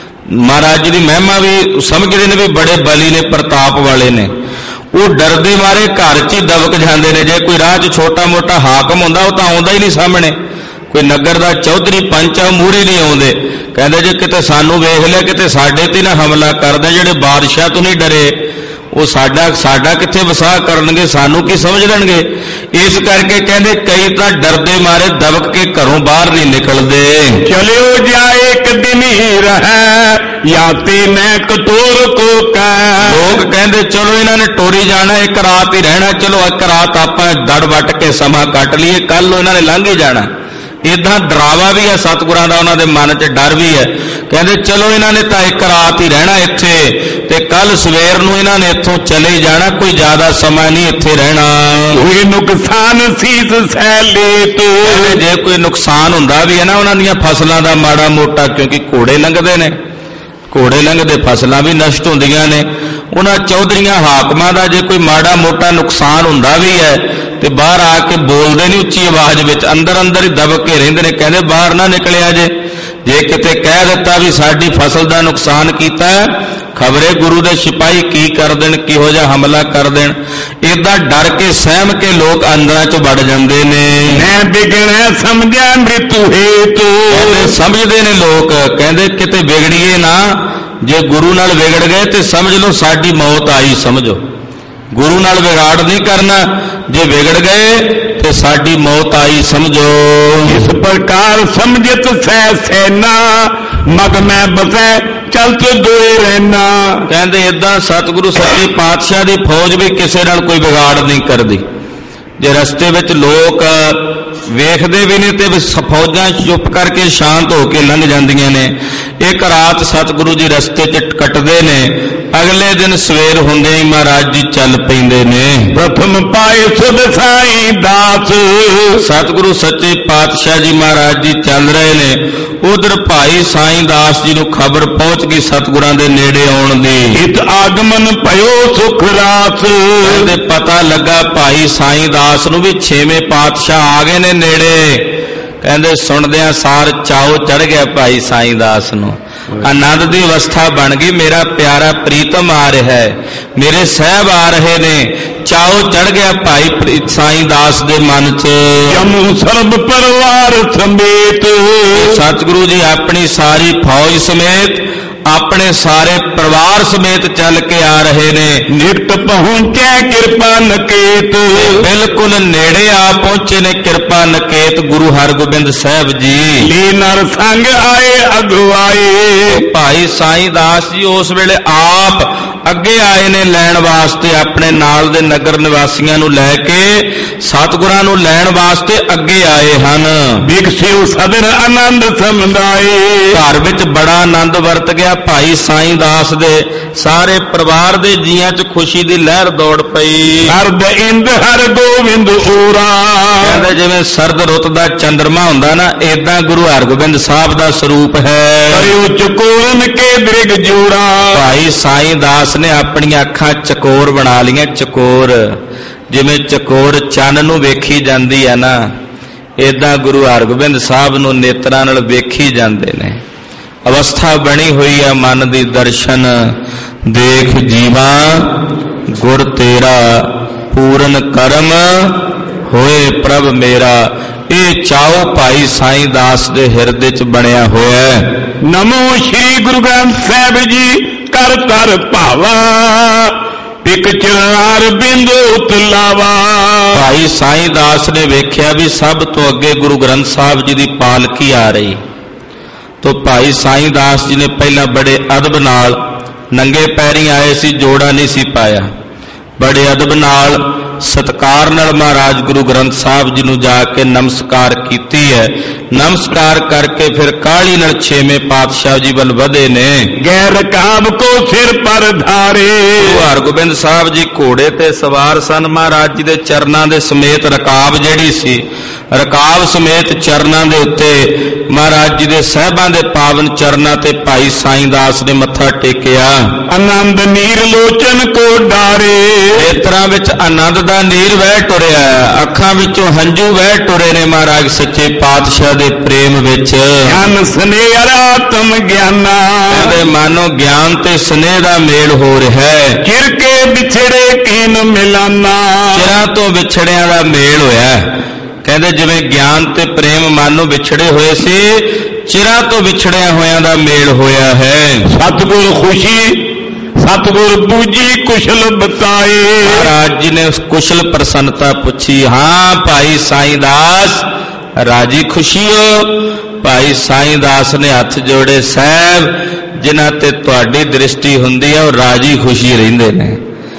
ਮਹਾਰਾਜ ਜੀ ਦੀ ਮਹਿਮਾ ਵੀ ਸਮਝਦੇ ਨੇ ਵੀ ਬੜੇ ਬਲੀ ਨੇ, ਪ੍ਰਤਾਪ ਵਾਲੇ ਨੇ, ਉਹ ਡਰਦੇ ਮਾਰੇ ਘਰ 'ਚ ਹੀ ਦਬਕ ਜਾਂਦੇ ਨੇ। ਜੇ ਕੋਈ ਰਾਹ 'ਚ ਛੋਟਾ ਮੋਟਾ ਹਾਕਮ ਹੁੰਦਾ ਉਹ ਤਾਂ ਆਉਂਦਾ ਹੀ ਨਹੀਂ ਸਾਹਮਣੇ। ਕੋਈ ਨਗਰ ਦਾ ਚੌਧਰੀ ਪੰਚ ਆ, ਮੂਹਰੇ ਨਹੀਂ ਆਉਂਦੇ। ਕਹਿੰਦੇ ਜੇ ਕਿਤੇ ਸਾਨੂੰ ਵੇਖ ਲਿਆ, ਕਿਤੇ ਸਾਡੇ ਤੇ ਨਾ ਹਮਲਾ ਕਰਦੇ। ਜਿਹੜੇ ਬਾਦਸ਼ਾਹ ਤੋਂ ਨਹੀਂ ਡਰੇ ਉਹ ਸਾਡਾ ਕਿੱਥੇ ਵਸਾਹ ਕਰਨਗੇ, ਸਾਨੂੰ ਕੀ ਸਮਝ ਲੈਣਗੇ? ਇਸ ਕਰਕੇ ਕਹਿੰਦੇ ਕਈ ਤਾਂ ਡਰਦੇ ਮਾਰੇ ਦਬਕ ਕੇ ਘਰੋਂ ਬਾਹਰ ਨਹੀਂ ਨਿਕਲਦੇ। ਚਲਿਓ ਜਾਏ ਇੱਕ ਦਿਨ ਹੀ ਰਹਿ ਯਾਤੀ ਮੈਂ ਕਟੋਰ ਕੋ ਕਹਿ। ਲੋਕ ਕਹਿੰਦੇ ਚਲੋ ਇਹਨਾਂ ਨੇ ਟੋਰੀ ਜਾਣਾ, ਇੱਕ ਰਾਤ ਹੀ ਰਹਿਣਾ, ਚਲੋ ਇੱਕ ਰਾਤ ਆਪਾਂ ਦੜ ਵੱਟ ਕੇ ਸਮਾਂ ਕੱਟ ਲਈਏ, ਕੱਲ ਨੂੰ ਇਹਨਾਂ ਨੇ ਲੰਘ ਹੀ ਜਾਣਾ। ਇਦਾਂ ਡਰਾਵਾ ਵੀ ਹੈ ਸਤਿਗੁਰਾਂ ਦਾ, ਉਹਨਾਂ ਦੇ ਮਨ 'ਚ ਡਰ ਵੀ ਹੈ। ਕਹਿੰਦੇ ਚਲੋ ਇਹਨਾਂ ਨੇ ਤਾਂ ਇੱਕ ਰਾਤ ਹੀ ਰਹਿਣਾ ਇੱਥੇ ਤੇ ਕੱਲ ਸਵੇਰ ਨੂੰ ਇਹਨਾਂ ਨੇ ਇੱਥੋਂ ਚਲੇ ਜਾਣਾ, ਕੋਈ ਜ਼ਿਆਦਾ ਸਮਾਂ ਨਹੀਂ ਇੱਥੇ ਰਹਿਣਾ। ਕੋਈ ਨੁਕਸਾਨ ਸੀਸ ਸਹਿ ਲੇ ਤੋ। ਜੇ ਕੋਈ ਨੁਕਸਾਨ ਹੁੰਦਾ ਵੀ ਹੈ ਨਾ ਉਹਨਾਂ ਦੀਆਂ ਫਸਲਾਂ ਦਾ ਮਾੜਾ ਮੋਟਾ, ਕਿਉਂਕਿ ਘੋੜੇ ਲੰਘਦੇ ਨੇ, ਘੋੜੇ ਲੰਘਦੇ ਫਸਲਾਂ ਵੀ ਨਸ਼ਟ ਹੁੰਦੀਆਂ ਨੇ। ਉਹਨਾਂ ਚੌਧਰੀਆਂ ਹਾਕਮਾਂ ਦਾ ਜੇ ਕੋਈ ਮਾੜਾ ਮੋਟਾ ਨੁਕਸਾਨ ਹੁੰਦਾ ਵੀ ਹੈ ਤੇ ਬਾਹਰ ਆ ਕੇ ਬੋਲਦੇ ਨਹੀਂ ਉੱਚੀ ਆਵਾਜ਼ ਵਿੱਚ, ਅੰਦਰ ਅੰਦਰ ਹੀ ਦਬਕ ਕੇ ਰਹਿੰਦੇ ਨੇ। ਕਹਿੰਦੇ ਬਾਹਰ ਨਾ ਨਿਕਲਿਆ ਜੇ ਕਿਤੇ ਕਹਿ ਦਿੱਤਾ ਵੀ ਸਾਡੀ ਫਸਲ ਦਾ ਨੁਕਸਾਨ ਕੀਤਾ, ਖਬਰੇ ਗੁਰੂ ਦੇ ਸਿਪਾਹੀ ਕੀ ਕਰ ਦੇਣ, ਕਿਹੋ ਜਿਹਾ ਹਮਲਾ ਕਰ ਦੇਣ। ਏਦਾਂ ਡਰ ਕੇ ਸਹਿਮ ਕੇ ਲੋਕ ਅੰਦਰਾਂ 'ਚ ਵੜ ਜਾਂਦੇ ਨੇ। ਮੈਂ ਵਿਗੜੈ ਸਮਝਿਆ ਮ੍ਰਿਤੂ ਹੇਤੂ। ਸਮਝਦੇ ਨੇ ਲੋਕ, ਕਹਿੰਦੇ ਕਿਤੇ ਵਿਗੜੀਏ ਨਾ, ਜੇ ਗੁਰੂ ਨਾਲ ਵਿਗੜ ਗਏ ਤੇ ਸਮਝ ਲਓ ਸਾਡੀ ਮੌਤ ਆਈ ਸਮਝੋ। ਗੁਰੂ ਨਾਲ ਵਿਗਾੜ ਨਹੀਂ ਕਰਨਾ, ਜੇ ਵਿਗੜ ਗਏ ਤੇ ਸਾਡੀ ਮੌਤ ਆਈ ਸਮਝੋ। ਇਸ ਪ੍ਰਕਾਰ ਸਮਝਤ ਸਹਿ ਸੈਨਾ ਮਗ ਮੈਂ ਬਸੈ ਚਲਤ ਦੋਏ ਰਹਿਣਾ। ਕਹਿੰਦੇ ਏਦਾਂ ਸਤਿਗੁਰੂ ਸੱਚੇ ਪਾਤਸ਼ਾਹ ਦੀ ਫੌਜ ਵੀ ਕਿਸੇ ਨਾਲ ਕੋਈ ਵਿਗਾੜ ਨਹੀਂ ਕਰਦੀ। जे रस्ते विच लोग वेखदे भी ने ते फौजां चुप करके शांत होके लंघ जांदियां ने। एक रात सतगुरु जी रस्ते च कटदे ने, अगले दिन सवेर हुंदे ही महाराज जी चल पैंदे ने। प्रथम पाए सुध साईं दास, सतगुरु सच्चे पातशाह जी महाराज जी चल रहे ने। उधर भाई साईं दास जी नूं खबर पहुंच गई सतगुरां दे नेड़े आउण दी। इत आगमन पयो सुख रास, कहंदे पता लगा भाई साईं दास नूं भी छेवें पातशाह आ गए ने नेड़े। कहंदे सुणदियां सार चाओ चढ़ गया भाई साईं दास नूं। आनंद की अवस्था बन गई, मेरा प्यारा प्रीतम आ रहा है, मेरे साहब आ रहे ने। चाओ चढ़ गया भाई साईं दास दे मन च। जमू सर्ब परिवार समेत, सतगुरु जी अपनी सारी फौज समेत अपने सारे परिवार समेत चल के आ रहे ने। निकट पहुंचे कृपा नकेत, बिल्कुल नेड़े आ पहुंचे ने कृपा नकेत गुरु हरगोबिंद साहब जी। ली नर संग आए अगुआए, भाई साईं दास जी उस वेले आप अगे आए ने लैण वास्ते, अपने नाल दे नगर निवासियों नूं लैके सतगुरां नूं लैण वास्ते अगे आए हन। विकसियो सदर आनंद समुदाय, घर विच बड़ा आनंद वरत गया। भाई साईं दास दे सारे परिवार दे जीआं च खुशी दी लहर दौड़ पई। सरद इंद हर गोविंद ओरा, कहंदे जिवें सरद रुत दा चंद्रमा हुंदा ना, इदां गुरु हरगोबिंद साहब दा स्वरूप है। करियो चकोरन के दृग जोड़ा, भाई साईं दास ने अपनी अखां चकोर बना लियां। चकोर जिवें चकोर चंन नूं वेखी जांदी है ना, इदां गुरु हरगोबिंद साहब नूं नेत्रां नाल वेखी जांदे ने। अवस्था बनी हुई है मन दी दर्शन देख जीवा गुर तेरा, पूरन कर्म होए प्रभ मेरा। ये चाओ भाई साईं दास दे हिरदे च बनया होया है। नमो श्री गुरु ग्रंथ साहिब जी कर कर भावा, एक चरणार बिंदु उतलावा। भाई साईं दास ने वेख्या भी सब तो अगे गुरु ग्रंथ साहब जी की पालकी आ रही, तो भाई साईं दास जी ने पहला बड़े अदब नाल नंगे पैरी आए सी, जोड़ा नहीं सी पाया। बड़े अदब नाल सत्कार नाल महाराज गुरु ग्रंथ साहब जी नूं जाके नमस्कार कीती है। नमस्कार करके फिर काली नाल छेवें पातशाह जी वल वधे ने। गैर रकाब को सिर पर धारे, गुरु हरगोबिंद साहब जी घोड़े ते सवार सन। महाराज जी दे चरनां दे समेत रकाब जिहड़ी सी, रकाब समेत चरनां दे उत्ते महाराज जी दे साहिबां दे पावन चरनां ते भाई साईं दास ने मत्था टेकिया। आनंद नीर लोचन को डारे, नेत्रां विच आनंद दा नीर वह टुरिया, अखां विचों हंझू वह टुरे ने महाराज सच्चे पातशाह दे प्रेम विच। ज्ञान स्नेह आत्म ज्ञाना, कहंदे मानो ज्ञान ते स्नेह दा मेल हो रहा है। चिर के बिछड़े कीन मिलाना, चिरां तो विछड़ियां दा मेल होया। कहंदे जिवें ज्ञान ते प्रेम मानो विछड़े हुए सी, चिरां तो विछड़िया होयां दा मेल होया है। सतगुर खुशी सतगुर बूझी कुशल बताए, महाराज जी ने उस कुशल प्रसन्नता पूछी। हाँ भाई साईं दास राजी खुशी हो? भाई साईं दास ने हथ जोड़े, साहब जिन्हां ते तुहाडी दृष्टि हुंदी है वो राजी खुशी रहिंदे ने।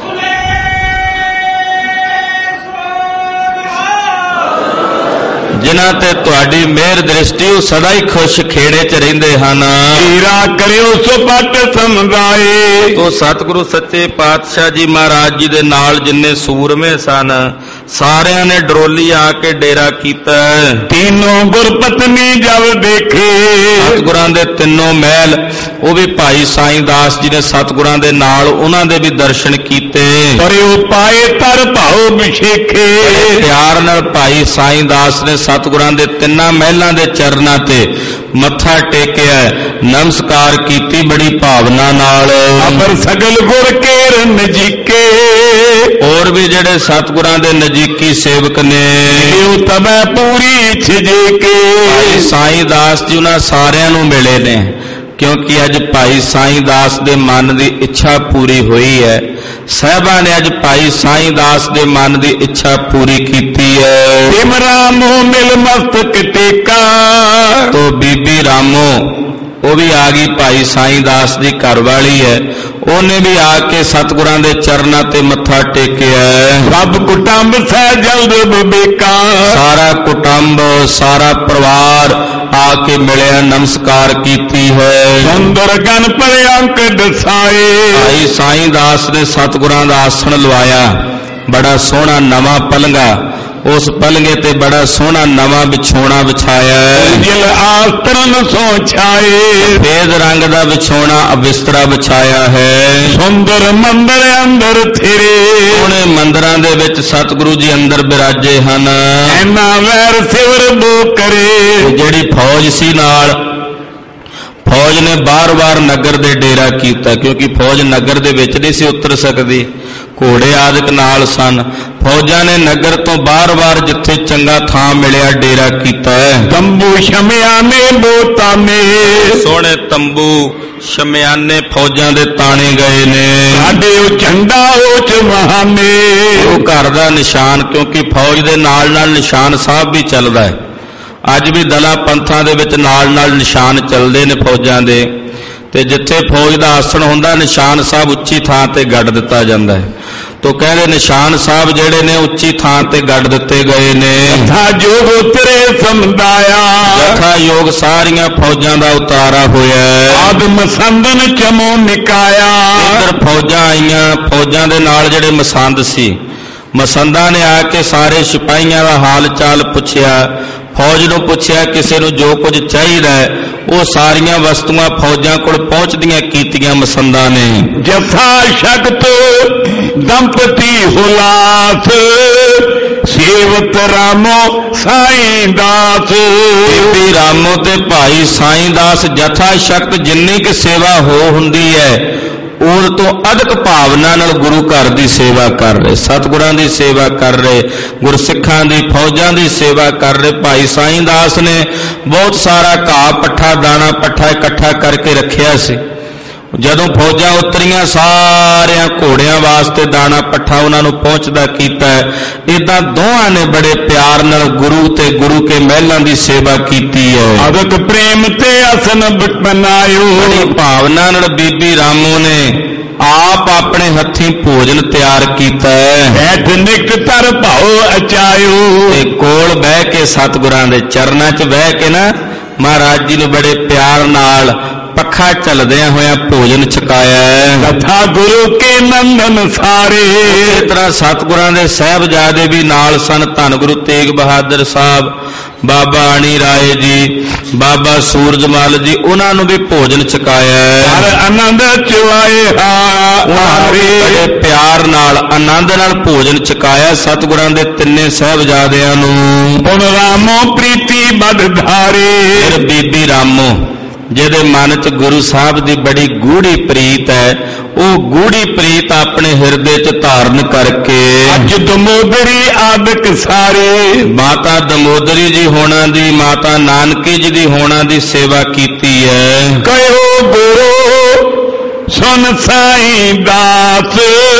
जिन्हां ते तुहाडी मेहर दृष्टि वो सदा ही खुश खेड़े च रहिंदे हन। हीरा करियो सो पट समझाए, तो सतगुरु सच्चे पातशाह जी महाराज जी दे नाल जिन्ने सूरमे सन सारियां ने डरोली आके डेरा कीता। तीनों गुरपत्नी जब देखे, सतगुरां दे तीनों महल वो भी भाई साईं दास जी ने सतगुरां दे नाल उन्हां दे भी दर्शन कीते। पर वो पाए तर भाव विशेखे, प्यार नाल भाई साईं दास ने सतगुरां दे तिन्नां महलां दे चरनां ते मत्था टेकिया, नमस्कार कीती बड़ी भावना नाल। अपर सगल गुर केर नजीके, और भी जेड़े सतगुरां दे नजीकी सेवक ने तबै पूरी छिजेके, भाई साईं दास जी उन्हां सारियां नूं मिले ने, क्योंकि अज भाई साईं दास दे मन की इच्छा पूरी हुई है। साहिबा ने अज भाई साईं दास दे मन की इच्छा पूरी की है। सिम रामो मिल मस्तक टेका, तो बीबी रामो ਉਹ ਵੀ ਆ ਗਈ ਭਾਈ ਸਾਈਂ ਦਾਸ ਦੀ ਘਰਵਾਲੀ ਹੈ, ਉਹਨੇ ਵੀ ਆ ਕੇ ਸਤਿਗੁਰਾਂ ਦੇ ਚਰਨਾਂ ਤੇ ਮੱਥਾ ਟੇਕਿਆ। ਸਭ ਕੁਟੰਬ ਸਹਿ ਜਲਦ ਬਿਬੇਕਾ, ਸਾਰਾ ਕੁਟੰਬ ਸਾਰਾ ਪਰਿਵਾਰ ਆ ਕੇ ਮਿਲਿਆ, ਨਮਸਕਾਰ ਕੀਤੀ ਹੈ। ਸੁੰਦਰ ਗਨ ਪਰਿਅੰਕ ਦਸਾਏ, ਭਾਈ ਸਾਈਂ ਦਾਸ ਨੇ ਸਤਿਗੁਰਾਂ ਦਾ ਆਸਣ ਲਵਾਇਆ, ਬੜਾ ਸੋਹਣਾ ਨਵਾਂ ਪਲੰਘਾ, ਉਸ ਪਲੰਘੇ ਤੇ ਬੜਾ ਸੋਹਣਾ ਨਵਾਂ ਵਿਛੋਣਾ ਵਿਛਾਇਆ। ਜਿਲ ਆਸਤਰਨ ਸੋ ਛਾਏ, ਸਫੇਦ ਰੰਗ ਦਾ ਵਿਛੋਣਾ ਬਿਸਤਰਾ ਵਿਛਾਇਆ ਹੈ। ਸੁੰਦਰ ਮੰਦਰ ਅੰਦਰ ਥਿਰੇ, ਸੋਹਣੇ ਮੰਦਰਾਂ ਦੇ ਵਿੱਚ ਸਤਿਗੁਰੂ ਜੀ ਅੰਦਰ ਬਿਰਾਜੇ ਹਨ। ਐਨਾ ਵੈਰ ਸਿਵਰ ਬੋ ਕਰੇ, ਜਿਹੜੀ ਫੌਜ ਸੀ ਨਾਲ, ਫੌਜ ਨੇ ਬਾਰ-ਬਾਰ ਨਗਰ ਦੇ ਡੇਰਾ ਕੀਤਾ, ਕਿਉਂਕਿ ਫੌਜ ਨਗਰ ਦੇ ਵਿੱਚ ਨਹੀਂ ਸੀ ਉਤਰ ਸਕਦੀ, ਘੋੜੇ ਆਦਿਕ ਨਾਲ ਸਨ। ਫੌਜਾਂ ਨੇ ਨਗਰ ਤੋਂ ਬਾਰ-ਬਾਰ ਜਿੱਥੇ ਚੰਗਾ ਥਾਂ ਮਿਲਿਆ ਡੇਰਾ ਕੀਤਾ ਹੈ। ਤੰਬੂ ਸ਼ਮਿਆਨੇ ਬੋਤਾਨੇ, ਸੋਹਣੇ ਤੰਬੂ ਸ਼ਮਿਆਨੇ ਫੌਜਾਂ ਦੇ ਤਾਣੇ ਗਏ ਨੇ। ਸਾਡੇ ਉਹ ਝੰਡਾ ਉੱਚ ਮਹਾਨੇ, ਉਹ ਘਰ ਦਾ ਨਿਸ਼ਾਨ, ਕਿਉਂਕਿ ਫੌਜ ਦੇ ਨਾਲ-ਨਾਲ ਨਿਸ਼ਾਨ ਸਾਹਿਬ ਵੀ ਚੱਲਦਾ ਹੈ। ਅੱਜ ਵੀ ਦਲਾਂ ਪੰਥਾਂ ਦੇ ਵਿੱਚ ਨਾਲ-ਨਾਲ ਨਿਸ਼ਾਨ ਚੱਲਦੇ ਨੇ ਫੌਜਾਂ ਦੇ, ਤੇ ਜਿੱਥੇ ਫੌਜ ਦਾ ਆਸਣ ਹੁੰਦਾ ਨਿਸ਼ਾਨ ਸਾਹਿਬ ਉੱਚੀ ਥਾਂ ਤੇ ਗੱਡ ਦਿੱਤਾ ਜਾਂਦਾ ਹੈ। ਤੋ ਕਹਿੰਦੇ ਨਿਸ਼ਾਨ ਸਾਹਿਬ ਜਿਹੜੇ ਨੇ ਉੱਚੀ ਥਾਂ ਤੇ ਗੱਡ ਦਿੱਤੇ ਗਏ ਨੇ। ਜਥਾ ਜੋਗ ਉਤਰੇ ਸਮਦਾਇਆ, ਜਥਾ ਯੋਗ ਸਾਰੀਆਂ ਫੌਜਾਂ ਦਾ ਉਤਾਰਾ ਹੋਇਆ। ਆਦਮ ਸੰਦਨ ਚਮੋ ਨਿਕਾਇਆ, ਇੱਧਰ ਫੌਜਾਂ ਆਈਆਂ, ਫੌਜਾਂ ਦੇ ਨਾਲ ਜਿਹੜੇ ਮਸੰਦ ਸੀ, ਮਸੰਦਾਂ ਨੇ ਆ ਕੇ ਸਾਰੇ ਸਿਪਾਹੀਆਂ ਦਾ ਹਾਲ ਚਾਲ ਪੁੱਛਿਆ। ਫੌਜ ਨੂੰ ਪੁੱਛਿਆ ਕਿਸੇ ਨੂੰ ਜੋ ਕੁਝ ਚਾਹੀਦਾ ਹੈ, ਉਹ ਸਾਰੀਆਂ ਵਸਤੂਆਂ ਫੌਜਾਂ ਕੋਲ ਪਹੁੰਚਦੀਆਂ ਕੀਤੀਆਂ ਮਸੰਦਾਂ ਨੇ। ਜਥਾ ਸ਼ਕਤ ਦੰਪਤੀ ਹੁਲਾਸ, ਸੇਵਕ ਰਾਮੋ ਸਾਈਂ ਦਾਸ। ਬੀਬੀ ਰਾਮੋ ਤੇ ਭਾਈ ਸਾਈਂ ਦਾਸ ਜਥਾ ਸ਼ਕਤ ਜਿੰਨੀ ਕਿ ਸੇਵਾ ਹੁੰਦੀ ਹੈ, ਉਹ ਤੋਂ ਅਧਿਕ ਭਾਵਨਾ ਨਾਲ ਗੁਰੂ ਘਰ ਦੀ ਸੇਵਾ ਕਰ ਰਹੇ, ਸਤਿਗੁਰਾਂ ਦੀ ਸੇਵਾ ਕਰ ਰਹੇ, ਗੁਰਸਿੱਖਾਂ ਦੀ ਫੌਜਾਂ ਦੀ ਸੇਵਾ ਕਰ ਰਹੇ। ਭਾਈ ਸਾਈਂ ਦਾਸ ਨੇ ਬਹੁਤ ਸਾਰਾ ਘਾਹ ਪੱਠਾ ਦਾਣਾ ਪੱਠਾ ਇਕੱਠਾ ਕਰਕੇ ਰੱਖਿਆ ਸੀ। ਜਦੋਂ ਫੌਜਾਂ ਉਤਰੀਆਂ ਸਾਰਿਆਂ ਘੋੜਿਆਂ ਵਾਸਤੇ ਦਾਣਾ ਪੱਠਾ ਉਹਨਾਂ ਨੂੰ ਪਹੁੰਚਦਾ ਕੀਤਾ। ਇਦਾਂ ਦੋਹਾਂ ਨੇ ਬੜੇ ਪਿਆਰ ਨਾਲ ਗੁਰੂ ਤੇ ਗੁਰੂ ਕੇ ਮਹਿਲਾਂ ਦੀ ਸੇਵਾ ਕੀਤੀ ਹੈ। ਅਦਕ ਪ੍ਰੇਮ ਤੇ ਅਸਨ ਬਣਾਇਓ, ਬੜੀ ਭਾਵਨਾ ਨਾਲ ਬੀਬੀ ਰਾਮੋ ਨੇ ਆਪ ਆਪਣੇ ਹੱਥੀਂ ਭੋਜਨ ਤਿਆਰ ਕੀਤਾ ਹੈ। ਬੈਠ ਨਿਕਟ ਤਰ ਭਾਉ ਅਚਾਇਓ, ਤੇ ਕੋਲ ਬਹਿ ਕੇ ਸਤਿਗੁਰਾਂ ਦੇ ਚਰਨਾਂ 'ਚ ਬਹਿ ਕੇ ਨਾ ਮਹਾਰਾਜ ਜੀ ਨੂੰ ਬੜੇ ਪਿਆਰ ਨਾਲ ਪੱਖਾ ਚੱਲਦਿਆਂ ਹੋਇਆ ਭੋਜਨ ਛਕਾਇਆ। ਕਥਾ ਗੁਰੂ ਕੇ ਨੰਦਨ ਸਾਰੇ, ਇਸ ਤਰ੍ਹਾਂ ਸਤਿਗੁਰਾਂ ਦੇ ਸਾਹਿਬਜ਼ਾਦੇ ਵੀ ਨਾਲ ਸਨ। ਧੰਨ ਗੁਰੂ ਤੇਗ ਬਹਾਦਰ ਸਾਹਿਬ, ਬਾਬਾ ਅਣੀ ਰਾਏ ਜੀ, ਬਾਬਾ ਸੂਰਜਮਲ ਜੀ, ਉਹਨਾਂ ਨੂੰ ਵੀ ਭੋਜਨ ਛਕਾਇਆ। ਹਰ ਆਨੰਦ ਚੁਆਏ ਬੜੇ ਪਿਆਰ ਨਾਲ ਆਨੰਦ ਨਾਲ ਭੋਜਨ ਛਕਾਇਆ ਸਤਿਗੁਰਾਂ ਦੇ ਤਿੰਨੇ ਸਾਹਿਬਜ਼ਾਦਿਆਂ ਨੂੰ। ਹੁਣ ਰਾਮੋ ਪ੍ਰੀਤੀ ਬਦ ਧਾਰੇ, ਫਿਰ ਬੀਬੀ ਰਾਮੋ ਜਿਹਦੇ ਮਨ 'ਚ ਗੁਰੂ ਸਾਹਿਬ ਦੀ ਬੜੀ ਗੂੜੀ ਪ੍ਰੀਤ ਹੈ, ਉਹ ਗੂੜੀ ਪ੍ਰੀਤ ਆਪਣੇ ਹਿਰਦੇ 'ਚ ਧਾਰਨ ਕਰਕੇ ਅੱਜ ਦਮੋਦਰੀ ਆਦਿਕ ਸਾਰੇ, ਮਾਤਾ ਦਮੋਦਰੀ ਜੀ ਹੋਣਾ ਦੀ, ਮਾਤਾ ਨਾਨਕੀ ਜੀ ਦੀ ਹੋਣਾ ਦੀ ਸੇਵਾ ਕੀਤੀ ਹੈ। ਕਹਿਓ ਗੁਰੂ ਸੁਨ ਸਾਈਂ ਦਾਸ,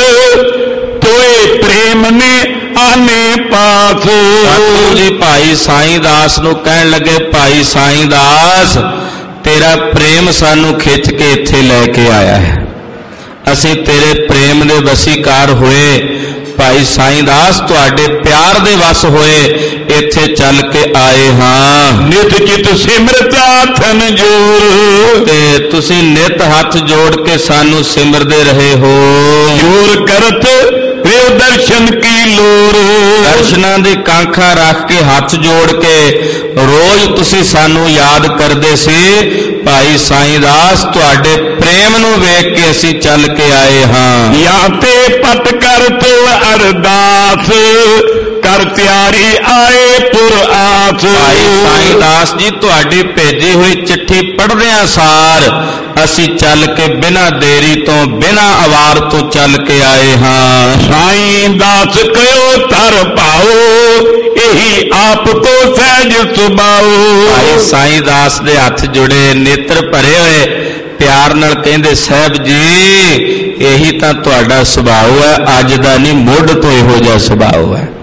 ਤੋਏ ਪ੍ਰੇਮ ਨੇ ਆਨੇ ਪਾਸ। ਸਤਿਗੁਰੂ ਜੀ ਭਾਈ ਸਾਈਂ ਦਾਸ ਨੂੰ ਕਹਿਣ ਲੱਗੇ, ਭਾਈ ਸਾਈਂ ਦਾਸ ਤੇਰਾ ਪ੍ਰੇਮ ਸਾਨੂੰ ਖਿੱਚ ਕੇ ਇੱਥੇ ਲੈ ਕੇ ਆਇਆ ਹੈ, ਅਸੀਂ ਤੇਰੇ ਪ੍ਰੇਮ ਦੇ ਵਸੀਕਾਰ ਹੋਏ। ਭਾਈ ਸਾਈਂ ਦਾਸ ਤੁਹਾਡੇ ਪਿਆਰ ਦੇ ਵਸ ਹੋਏ ਇੱਥੇ ਚੱਲ ਕੇ ਆਏ ਹਾਂ। ਨਿਤ ਚਿਤ ਸਿਮਰਤ ਹੱਥਨ ਜੋਰ, ਤੇ ਤੁਸੀਂ ਨਿਤ ਹੱਥ ਜੋੜ ਕੇ ਸਾਨੂੰ ਸਿਮਰਦੇ ਰਹੇ ਹੋ। ਜੋਰ ਕਰਤ ਰਿਓ ਦਰਸ਼ਨ ਕੀ ਲੋਰ, ਦਰਸ਼ਨਾਂ ਦੀ ਕਾਂਖਾ ਰੱਖ ਕੇ ਹੱਥ ਜੋੜ ਕੇ ਰੋਜ਼ ਤੁਸੀਂ ਸਾਨੂੰ ਯਾਦ ਕਰਦੇ ਸੀ। ਭਾਈ ਸਾਈਂ ਦਾਸ ਤੁਹਾਡੇ ਪ੍ਰੇਮ ਨੂੰ ਵੇਖ ਕੇ ਅਸੀਂ ਚੱਲ ਕੇ ਆਏ ਹਾਂ। ਜਾਂ ਤੇ ਪਟ ਕਰ ਤੁਲ ਅਰਦਾਸ, ਕਰ ਤਿਆਰੀ ਆਏ ਪੁਰ ਆਸ। ਭਾਈ ਸਾਈਂ ਦਾਸ ਜੀ ਤੁਹਾਡੀ ਭੇਜੀ ਹੋਈ ਚਿੱਠੀ ਪੜ੍ਹਦਿਆਂ ਸਾਰ ਅਸੀਂ ਚੱਲ ਕੇ ਬਿਨਾਂ ਦੇਰੀ ਤੋਂ ਬਿਨਾਂ ਅਵਾਰ ਤੋਂ ਚੱਲ ਕੇ ਆਏ ਹਾਂ। ਸਾਈਂ ਦਾਸ ਕਹਿਓ ਧਰ ਪਾਓ, ਇਹੀ ਆਪ ਕੋ ਸਹਿਜ ਸੁਭਾਓ। ਭਾਈ ਸਾਈਂ ਦਾਸ ਦੇ ਹੱਥ ਜੁੜੇ, ਨੇਤਰ ਭਰੇ ਹੋਏ, ਪਿਆਰ ਨਾਲ ਕਹਿੰਦੇ ਸਾਹਿਬ ਜੀ ਇਹੀ ਤਾਂ ਤੁਹਾਡਾ ਸੁਭਾਅ ਹੈ, ਅੱਜ ਦਾ ਨਹੀਂ ਮੁੱਢ ਤੋਂ ਇਹੋ ਜਿਹਾ ਸੁਭਾਅ ਹੈ।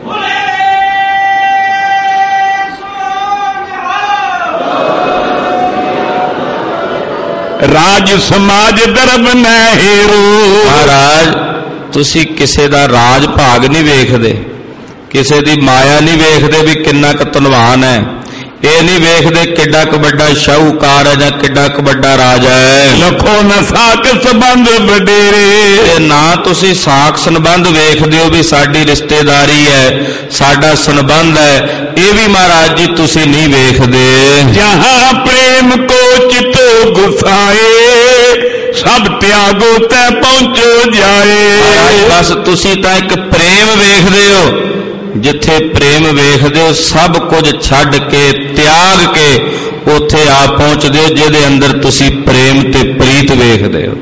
राज समाज दरब नहेरो। महाराज तुसी किसे दा राज भाग नहीं वेखदे, किसे दी माया नहीं वेखदे भी किन्ना क धनवान है, ये नहीं वेखदे किड्डा क वड्डा शाहूकार है जां किड्डा क वड्डा राजा है। लखो न साक संबंध वडेरे, ना तुसी साख संबंध वेखदे हो भी साडी रिश्तेदारी है, साडा संबंध है, ये भी महाराज जी तुसी नहीं वेखदे। जहां प्रेम को चितो गुसाए, सब त्यागो तै पहुंचो जाए। बस तुसी तां एक प्रेम वेखदे हो, जिथे प्रेम वेखदे हो सब कुछ छड्ड के त्याग के उथे आ पहुंचदे हो जिहदे अंदर तुसी प्रेम ते प्रीत वेखदे हो।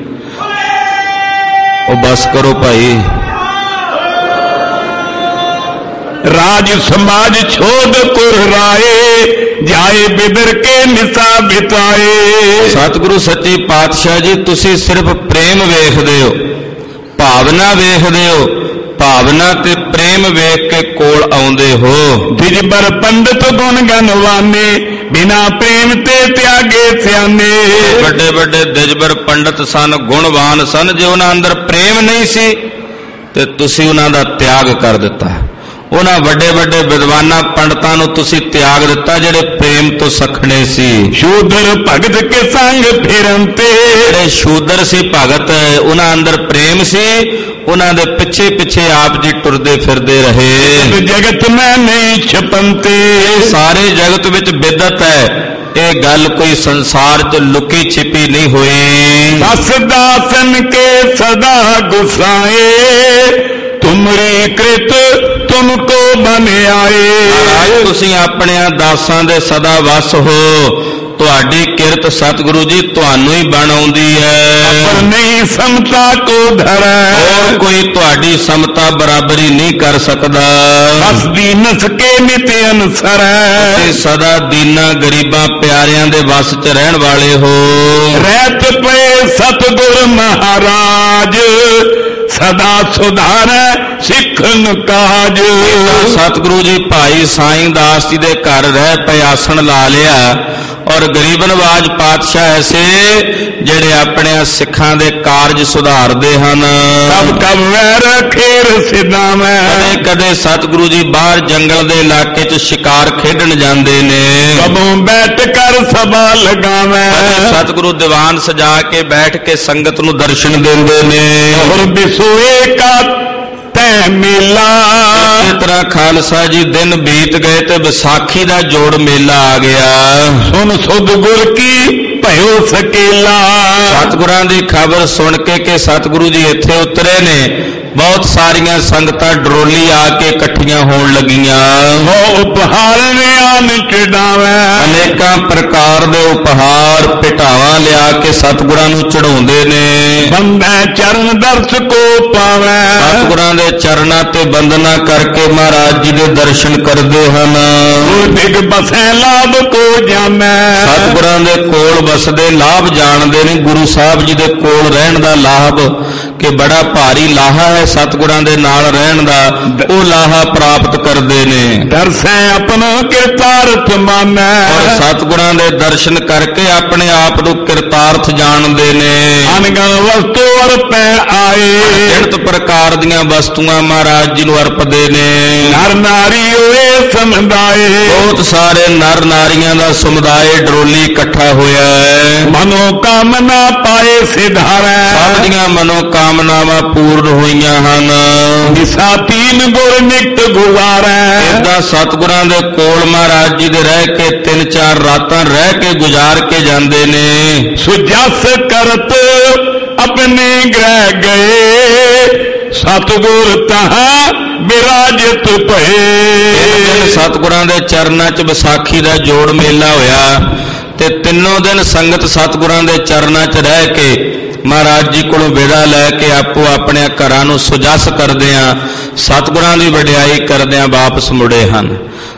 ओ बस करो भाई। राज समाज छोड़ कुर्राए, जाए बिदर के निशा बिताए। सतगुरु सच्चे पातशाह जी तुसी सिर्फ प्रेम वेखदे हो, भावना वेखदे हो, भावना ते प्रेम वेख के कोल आउंदे हो। दिजबर पंडित गुण गनवाने, बिना प्रेम ते त्यागे सियाने। बड़े बड़े दिजबर पंडित सन, गुणवान सन, जे उन्हां अंदर प्रेम नहीं सी ते तुसी उन्हां दा त्याग कर दिता। उन्हां वड्डे वड्डे विद्वानां पंडितां नूं तुसी त्याग दिता जिहड़े प्रेम तो सखणे सी। शूदर भगत के संग फिरंते, जिहड़े शूदर सी भगत उन्हां अंदर प्रेम सी, उन्हां दे पिछे पिछे आप जी टुरदे फिरदे रहे। जगत में नहीं छपंते, सारे जगत विच बिदत है, ये गल कोई संसार च लुकी छिपी नहीं हुई। दस दासन के सदा गुसाए, तुमरी कृत तुमको बन आए। तुसी अपने दासां दे सदा वस हो, तुहाडी किरत सतगुरु जी तुहानू ही बन आउंदी है। पर नहीं समता को धरै, और कोई तुहाडी समता बराबरी नहीं कर सकदा। बस दीनस के नित अनुसर है, सदा दीना गरीबां प्यारियां दे वस च रहण वाले हो। रहत पे सतगुर महाराज, सदा सुधार सिखन काज। सतगुरु जी भाई साईं दास जी दे घर रह पे आसन ला लिया, और गरीब नवाज पातशाह ऐसे जेड़े अपने सिखां दे कारज सुधारदे हन। कब कब वैर खेर सिधावै, कदे कदे सतगुरु जी बाहर जंगल दे इलाके च शिकार खेडन जांदे ने। कबों बैठ कर सभा लगावै, सतगुरु दीवान सजा के बैठ के संगत नूं दर्शन देंदे ने। और बिसोए का तै मेला, इस तरह खालसा जी दिन बीत गए तो विसाखी का जोड़ मेला आ गया। सुन सुध गुर की भयो सकेला, सतगुरां दी खबर सुन के सतगुरु जी इत्थे उतरे ने, बहुत सारियां संगतां डरोली आके इकट्ठियां होण लगियां। वो उपहार ने आन चढ़ावै, अनेकां प्रकार दे उपहार पिटावां लिया के सतगुरां नूं चढ़ाउंदे ने। बंदै चरण दर्श को पावै, सतगुरां दे चरणां ते बंदना करके महाराज जी दे दर्शन करदे हन। दिग बसै लाभ को जामै, सतगुरां दे कोल बसदे लाभ जाणदे ने। गुरु साहब जी दे कोल रहण दा लाभ कि बड़ा भारी लाहा है सतगुरां दे नाल रहण दा, वो लाहा प्राप्त करदे ने। दर्शै अपना किरतार्थ मानै, और सतगुरां दे दर्शन करके अपने आप नूं किरतार्थ जाणदे ने। अनगण वस्तु अर्पै आए, गिणत प्रकार दीआं वस्तुआं महाराज जी नूं अर्पदे ने। नर नारी होए समुदाय, बहुत सारे नर नारियां दा समुदाय डरोली इकट्ठा होया है। मनोकामना पाए सिधारै, सब दीआं मनोकामनावां पूर्ण होईयां हन। दिशा तीन गुर नित गुजारै, इदां सतगुरां दे कोल महाराज जी दे रह के 3-4 रातां रह के गुजार के जांदे ने। सुजस करत अपने ग्रह गए, सतगुर तहां विराजत भए। सतगुरां दे चरनां च विसाखी दा जोड़ मेला होया ते 3 दिन संगत सतगुरां दे चरनां च रह के महाराज जी को विदा लैके आपो अपने घरां नूं सुजस करदिआं सतगुरां दी वडियाई करदिआं वापस मुड़े हन।